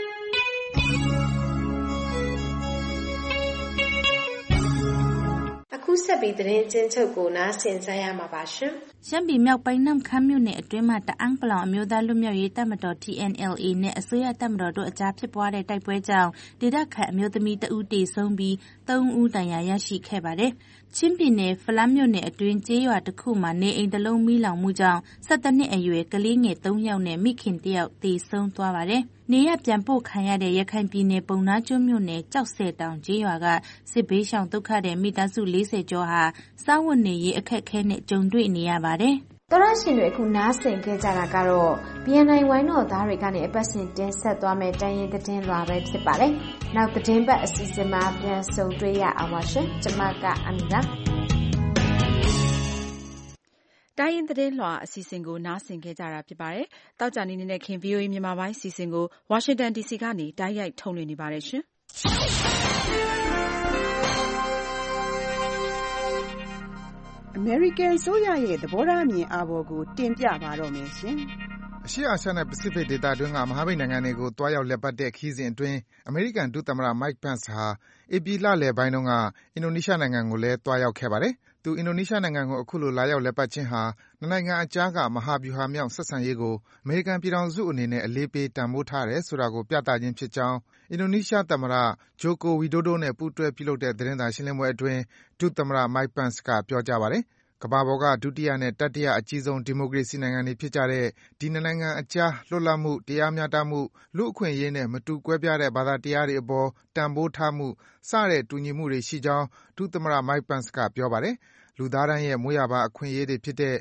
အခုဆက်ပြီးသတင်းကျဉ်းချုပ်ကိုနားဆင်ကြရမှာပါရှင်ရှမ်းပြည်မြောက်ပိုင်းနမ်ခမ်းမြို့နယ်အတွင်းမှာတအန်းပလောင်အမျိုးသားလူမျိုးရေးတပ်မတော် T N L A နဲ့အစိုးရတပ်မတော်တို့အကြားဖြစ်ပွားတဲ့တိုက်ပွဲကြောင့်ဒေသခံအမျိုးသမီးတဦးတေဆုံးပြီးသုံးဦးဒဏ်ရာရရှိခဲ့ပါတယ်။ချင်းပြည်နယ်ဖလမ်းမြို့နယ်အတွင်းကျေးရွာတစ်ခုမှာနေအိမ်တစ်လုံးမီးလောင်မှုကြောင့်၁၇နှစ်အရွယ်ကလေးငယ်၃ယောက်နဲ့မိခင်တစ်ယောက်တေဆုံးသွားပါတယ်။နေရပြန်ပို့ခံရတဲ့ရခိုင်ပြည်နယ်ပုံနာကျွန်းမြို့နယ်ကြောက်ဆယ်တောင်ကျေးရွာကစစ်ဘေးရှောင်ဒုက္ခတဲ့မိသားစု၄၀ကျော်ဟာစားဝတ်နေရေးအခက်အခဲနဲ့ကြုံတွေ့နေရပါတယ်။တော်ရရှင်တွေအခုနားဆင်ခဲ့ကြတာကတော့ B N I ဝိုင်းတော်သားတွေကနေအပတ်စဉ်တင်ဆက်သွားမယ့်တိုင်းရင်းသတင်းလွှာပဲဖြစ်ပါတယ်။နောက်သတင်းပတ်အစီအစဉ်မှာပြန်ဆုံတွေ့ရအောင်ပါရှင်။ကျွန်မကအမီပါတိုင်းရင်းသတင်းလွှာအစီအစဉ်ကိုနားဆင်ခဲ့ကြတာဖြစ်ပါတယ်။တောက်ကြနေနေတဲ့ခင် V O A မြန်မာပိုင်းအစီအစဉ်ကိုဝါရှင်တန် D C ကနေတိုက်ရိုက်ထုတ်လွှင့်နေပါတယ်ရှင်။အမေရိကန်ဆိုရရဲ့သဘောထားအမြင်အာဘော်ကိုတင်ပြပါတော့မယ်ရှင်။အရှေ့အာရှနဲ့ပစိဖိတ်ဒေသတွင်းကမဟာမိတ်နိုင်ငံတွေကိုတွားရောက်လည်ပတ်တဲ့ခရီးစဉ်အတွင်းအမေရိကန်ဒုသမ္မတ Mike Pence ဟာဧပြီလလယ်ပိုင်းတုန်းကအင်ဒိုနီးရှားနိုင်ငံကိုလည်းတွားရောက်ခဲ့ပါတယ်။သူအင်ဒိုနီးရှားနိုင်ငံကိုအခုလိုလာရောက်လည်ပတ်ခြင်းဟာနှစ်နိုင်ငံအကြားကမဟာဗျူဟာမြောက်ဆက်ဆံရေးကိုအမေရိကန်ပြည်ထောင်စုအနေနဲ့အလေးပေးတန်ဖိုးထားတယ်ဆိုတာကိုပြသခြင်းဖြစ်ကြောင်းအင်ဒိုနီးရှားသမ္မတ Joko Widodo နဲ့ပူးတွဲပြုလုပ်တဲ့သတင်းစာရှင်းလင်းပွဲအတွင်းဒုသမ္မတ Mike Pence ကပြောကြားပါတယ်။ကမ္ဘာပေါ်ကဒုတိယနဲ့တတိယအကြီးဆုံးဒီမိုကရေစီနိုင်ငံတွေဖြစ်ကြတဲ့ဒီနှစ်နိုင်ငံအကြားလွတ်လပ်မှု၊တရားမျှတမှု၊လူ့အခွင့်အရေးနဲ့မတူကွဲပြားတဲ့ဘာသာတရားတွေအပေါ်တန်ဖိုးထားမှုစတဲ့တူညီမှုတွေရှိကြောင်းဒုသမ္မတ Mike Pence ကပြောပါတယ်။လူသားတိုင်းရဲ့မွေးရာပါအခွင့်အရေးတွေဖြစ်တဲ့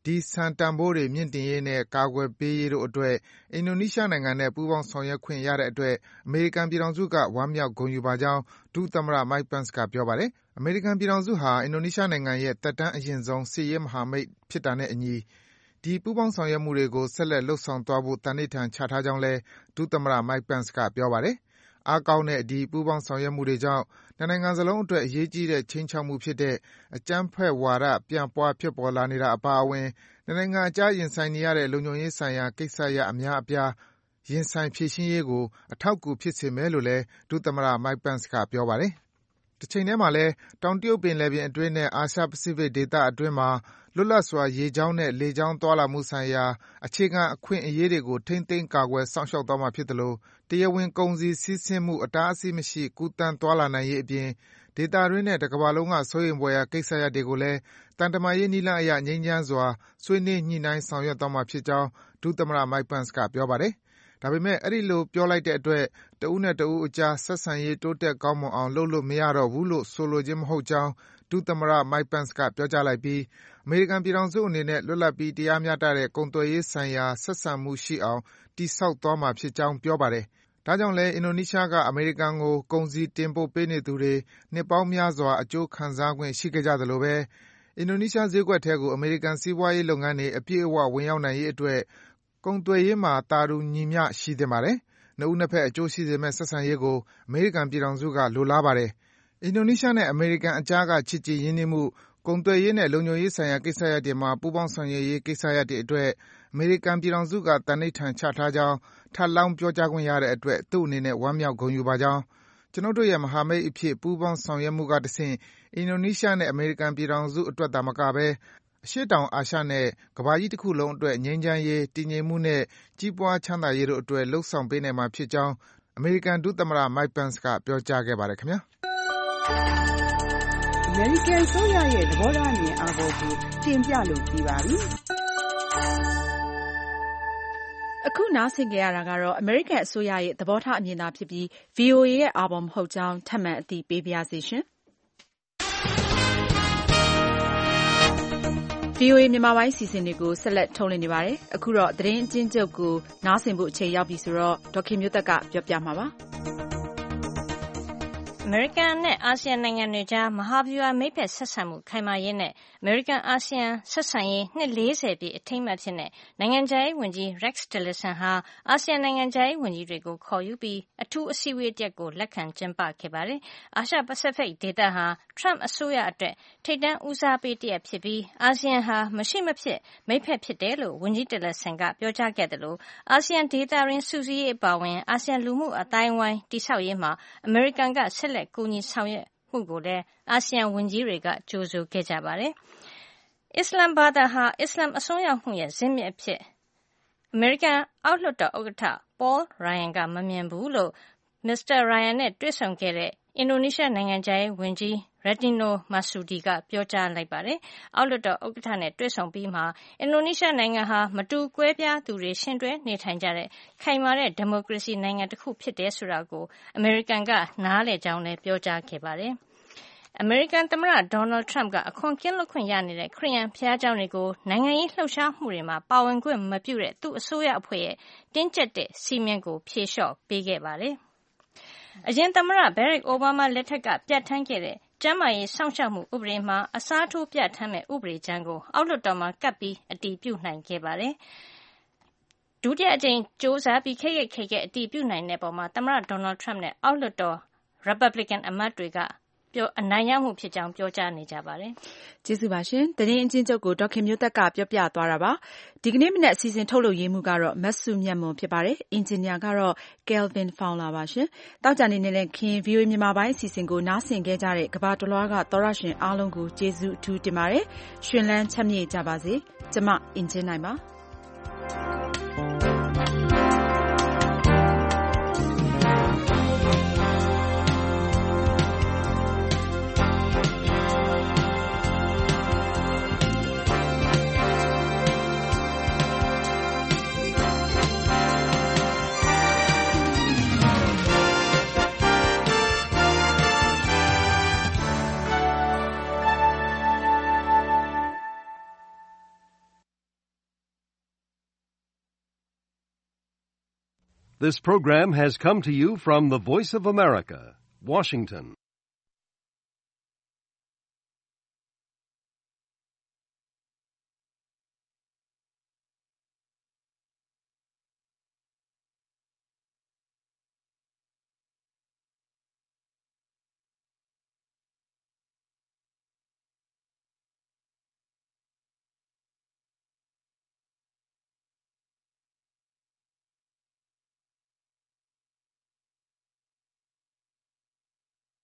ဒီစံတန်ဖိုးတွေမြင့်တင်ရေးနဲ့ကာကွယ်ပေးရေးတို့အတွက်အင်ဒိုနီးရှားနိုင်ငံနဲ့ပူးပေါင်းဆောင်ရွက်ခွင့်ရတဲ့အတွက်အမေရိကန်ပြည်ထောင်စုကဝမ်းမြောက်ဂုဏ်ယူပါကြောင်းဒုသမ္မတ Mike Pence ကပြောပါတယ်။အမေရိကန်ပြည်ထောင်စုဟာအင်ဒိုနီးရှားနိုင်ငံရဲ့သက်တမ်းအရင့်ဆုံးစစ်ရေးမဟာမိတ်ဖြစ်တာနဲ့အညီဒီပူးပေါင်းဆောင်ရွက်မှုတွေကိုဆက်လက်လုပ်ဆောင်သွားဖို့သန္နိဋ္ဌာန်ချထားကြောင်းလည်းဒုသမ္မတ Mike Pence ကပြောပါတယ်။အားကောင်းတဲ့ဒီပူးပေါင်းဆောင်ရွက်မှုတွေကြောင့်နှစ်နိုင်ငံစလုံးအတွက်အရေးကြီးတဲ့ခြိမ်းခြောက်မှုဖြစ်တဲ့အကြမ်းဖက်ဝါဒပြန့်ပွားဖြစ်ပေါ်လာနေတာအပါအဝင်နှစ်နိုင်ငံအကြားရင်ဆိုင်နေရတဲ့လုံခြုံရေးဆိုင်ရာကိစ္စရပ်အများအပြားရင်ဆိုင်ဖြေရှင်းရေးကိုအထောက်အကူဖြစ်စေမယ်လို့လည်းဒုသမ္မတ Mike Pence ကပြောပါတယ်။တချိန်တည်းမှာလည်းတောင်တရုတ်ပင်လယ်ပြင်အတွင်းနဲ့အာရှပစိဖိတ်ဒေသအတွင်းမှာလွတ်လပ်စွာရေကြောင်းနဲ့လေကြောင်းသွားလာမှုဆိုင်ရာအခြေခံအခွင့်အရေးတွေကိုထိန်းသိမ်းကာကွယ်စောင့်ရှောက်သွားမှာဖြစ်သလိုတရားဝင်ကုန်စည်စီးဆင်းမှုအတားအဆီးမရှိကူးသန်းသွားလာနိုင်ရေးအပြင်ဒေသတွင်းနဲ့တကမ္ဘာလုံးကစိုးရိမ်ဖွယ်ရာကိစ္စရပ်တွေကိုလည်းသံတမန်ရေးနည်းလမ်းအရငြိမ်းချမ်းစွာဆွေးနွေးညှိနှိုင်းဆောင်ရွက်သွားမှာဖြစ်ကြောင်းဒုသမ္မတ Mike Pence ကပြောပါတယ်။ဒါပေမဲ့အဲဒီလိုပြောလိုက်တဲ့အတွက်တဦးနဲ့တဦးအကြားဆက်ဆံရေးတိုးတက်ကောင်းမွန်အောင်လုပ်လို့မရတော့ဘူးလို့ဆိုလိုခြင်းမဟုတ်ကြောင်းဒုသမ္မတ Mike Pence ကပြောကြားလိုက်ပြီးအမေရိကန်ပြည်ထောင်စုအနေနဲ့လွတ်လပ်ပြီးတရားမျှတတဲ့ကုန်သွယ်ရေးဆိုင်ရာဆက်ဆံမှုရှိအောင်တည်ဆောက်သွားမှာဖြစ်ကြောင်းပြောပါတယ်။ဒါကြောင့်လည်းအင်ဒိုနီးရှားကအမေရိကန်ကိုကုန်စည်တင်ပို့ပေးနေသူတွေနှစ်ပေါင်းများစွာအကျိုးခံစားခွင့်ရှိခဲ့ကြသလိုပဲအင်ဒိုနီးရှားဈေးကွက်ထဲကိုအမေရိကန်စီးပွားရေးလုပ်ငန်းတွေအပြည့်အဝဝင်ရောက်နိုင်ရေးအတွက်ကုန်သွယ်ရေးမှာသာတူညီမျှရှိသင့်ပါတယ်။နှစ်ဦးနှစ်ဖက်အကျိုးရှိစေမယ့်ဆက်ဆံရေးကိုအမေရိကန်ပြည်ထောင်စုကလိုလားပါတယ်။အင်ဒိုနီးရှားနဲ့အမေရိကန်အကြားကချစ်ကြည်ရင်းနှီးမှုကုန်သွယ်ရေးနဲ့လုံခြုံရေးဆိုင်ရာကိစ္စရပ်တွေမှာပူးပေါင်းဆောင်ရွက်ရေးကိစ္စရပ်တွေအတွက်အမေရိကန်ပြည်ထောင်စုကသန္နိဋ္ဌာန်ချထားကြောင်းထပ်လောင်းပြောကြားခွင့်ရတဲ့အတွက်သူ့အနေနဲ့ဝမ်းမြောက်ဂုဏ်ယူပါကြောင်းကျွန်ုပ်တို့ရဲ့မဟာမိတ်အဖြစ်ပူးပေါင်းဆောင်ရွက်မှုကတဆင့်အင်ဒိုနီးရှားနဲ့အမေရိကန်ပြည်ထောင်စုအတွက်သာမကဘဲအရှေ့တောင်အာရှနဲ့ကမ္ဘာကြီးတစ်ခုလုံးအတွက်ငြိမ်းချမ်းရေးတည်ငြိမ်မှုနဲ့ကြီးပွားချမ်းသာရေးတို့အတွက်လှုံ့ဆော်ပေးနိုင်မှာဖြစ်ကြောင်းအမေရိကန်ဒုသမ္မတ Mike Pence ကပြောကြားခဲ့ပါတယ်ခင်ဗျာအမေရိကန်ဆိုရရဲ့သဘောထားအမြင်အာဘော်ကိုတင်ပြလို့ပြီးပါပြီအခုနားဆင်ကြရတာကတော့အမေရိကန်အစိုးရရဲ့သဘောထားအမြင်သာဖြစ်ပြီး ဗွီအိုအေ ရဲ့အာဘော်မဟုတ်ကြောင်းထပ်မံအသိပေးပါရစေရှင်။ ဗွီအိုအေမြန်မာပိုင်းအစီအစဉ်တွေကိုဆက်လက်ထုတ်လွှင့်နေပါတယ်။အခုတော့သတင်းအကျဉ်းချုပ်ကိုနားဆင်ဖို့အချိန်ရောက်ပြီဆိုတော့ဒေါ်ခင်မျိုးသက်ကပြောပြမှာပါ။အမေရိကန်နဲ့အာဆီယံနိုင်ငံတွေကြားမဟာဗျူဟာမိတ်ဖက်ဆက်ဆံမှုခိုင်မာရေးနဲ့အမေရိကန်အာဆီယံဆက်ဆံရေးနှစ်လေးဆယ်ပြည့်အထိမ်းအမှတ်ဖြစ်တဲ့နိုင်ငံခြားရေးဝန်ကြီး Rex Tillerson ဟာအာဆီယံနိုင်ငံခြားရေးဝန်ကြီးတွေကိုခေါ်ယူပြီးအထူးအစည်းအဝေးတစ်ရပ်ကိုလက်ခံကျင်းပခဲ့ပါတယ်။အာရှပစိဖိတ်ဒေသဟာ Trump အစိုးရအတွက်ထိပ်တန်းဦးစားပေးတစ်ရပ်ဖြစ်ပြီးအာဆီယံဟာမရှိမဖြစ်မိတ်ဖက်ဖြစ်တယ်လို့ဝန်ကြီး Tillerson ကပြောကြားခဲ့တယ်လို့အာဆီယံဒေသရင်းစုစည်းရေးအပါအဝင်အာဆီယံလူမှုအတိုင်းအဝိုင်းတည်ဆောက်ရေးမှာအမေရိကန်ကဆက်လက်ကူညီဆောင်ရွက်မှုကိုလည်းအာဆီယံဝန်ကြီးတွေကကြိုဆိုခဲ့ကြပါတယ်။အစ္စလာမ်ဘာသာဟာအစ္စလာမ်အစွန်းရောက်မှုရဲ့ဇစ်မြစ်အဖြစ်အမေရိကန်အောက်လွှတ်တော်ဥက္ကဋ္ဌ Paul Ryan ကမမြင်ဘူးလို့မစ္စတာ Ryan နဲ့တွေ့ဆုံခဲ့တဲ့အင်ဒိုနီးရှားနိုင်ငံခြားရေးဝန်ကြီး Retno Marsudi ကပြောကြားလိုက်ပါတယ်။အောက်လွှတ်တော်ဥက္ကဋ္ဌနဲ့တွေ့ဆုံပြီးမှာအင်ဒိုနီးရှားနိုင်ငံဟာမတူကွဲပြားသူတွေရှင်တွဲနေထိုင်ကြတဲ့ခိုင်မာတဲ့ဒီမိုကရေစီနိုင်ငံတစ်ခုဖြစ်တယ်ဆိုတာကိုအမေရိကန်ကနားလည်ကြောင်းလည်းပြောကြားခဲ့ပါတယ်။အမေရိကန်သမ္မတ Donald Trump ကအခွန်ကင်းလွတ်ခွင့်ရနေတဲ့ခရစ်ယာန်ဘုရားကျောင်းတွေကိုနိုင်ငံရေးလှုပ်ရှားမှုတွေမှာပါဝင်ခွင့်မပြုတဲ့သူ့အစိုးရအဖွဲ့ရဲ့တင်းကျပ်တဲ့စည်းမျဉ်းကိုဖြေလျှော့ပေးခဲ့ပါတယ်။အရင်သမ္မတ Barack Obama လက်ထက်ကပြဋ္ဌာန်းခဲ့တဲ့ကျန်းမာရေးစောင့်ရှောက်မှုဥပဒေမှာအစားထိုးပြဋ္ဌာန်းမဲ့ဥပဒေကြမ်းကိုအောက်လွှတ်တော်မှာကပ်ပြီးအတည်ပြုနိုင်ခဲ့ပါတယ်။ဒုတိယအကြိမ်စ조사ပြီးခက်ခက်ခဲခဲအတည်ပြုနိုင်တဲ့ပုံမှာသမ္မတ Donald Trump နဲ့အောက်လွှတ်တော် Republican အမတ်တွေကပြောအနိုင်ရမှုဖြစ်ကြောင်းပြောကြားနေကြပါတယ်။ကျေးဇူးပါရှင်။သတင်းအကျဉ်းချုပ်ကိုဒေါက်ခင်မျိုးသက်ကပြောပြသွားတာပါ။ဒီကနေ့မနက်အစီအစဉ်ထုတ်လုပ်ရေးမှုကတော့မတ်စုမြတ်မွန်ဖြစ်ပါတယ်။အင်ဂျင်နီယာကတော့ Kelvin Fowler ပါရှင်။တောက်ကြနေနဲ့ခင် ဗွီအိုအေမြန်မာပိုင်းအစီအစဉ်ကိုနားဆင်ခဲ့ကြတဲ့ကမ္ဘာတလွှားကသောရရှင်အားလုံးကိုကျေးဇူးအထူးတင်ပါတယ်။ရှင်လန်းချမ်းမြေ့ကြပါစေ။ကျမအင်ဂျင်နိုင်ပါ။ This program has come to you from the Voice of America, Washington.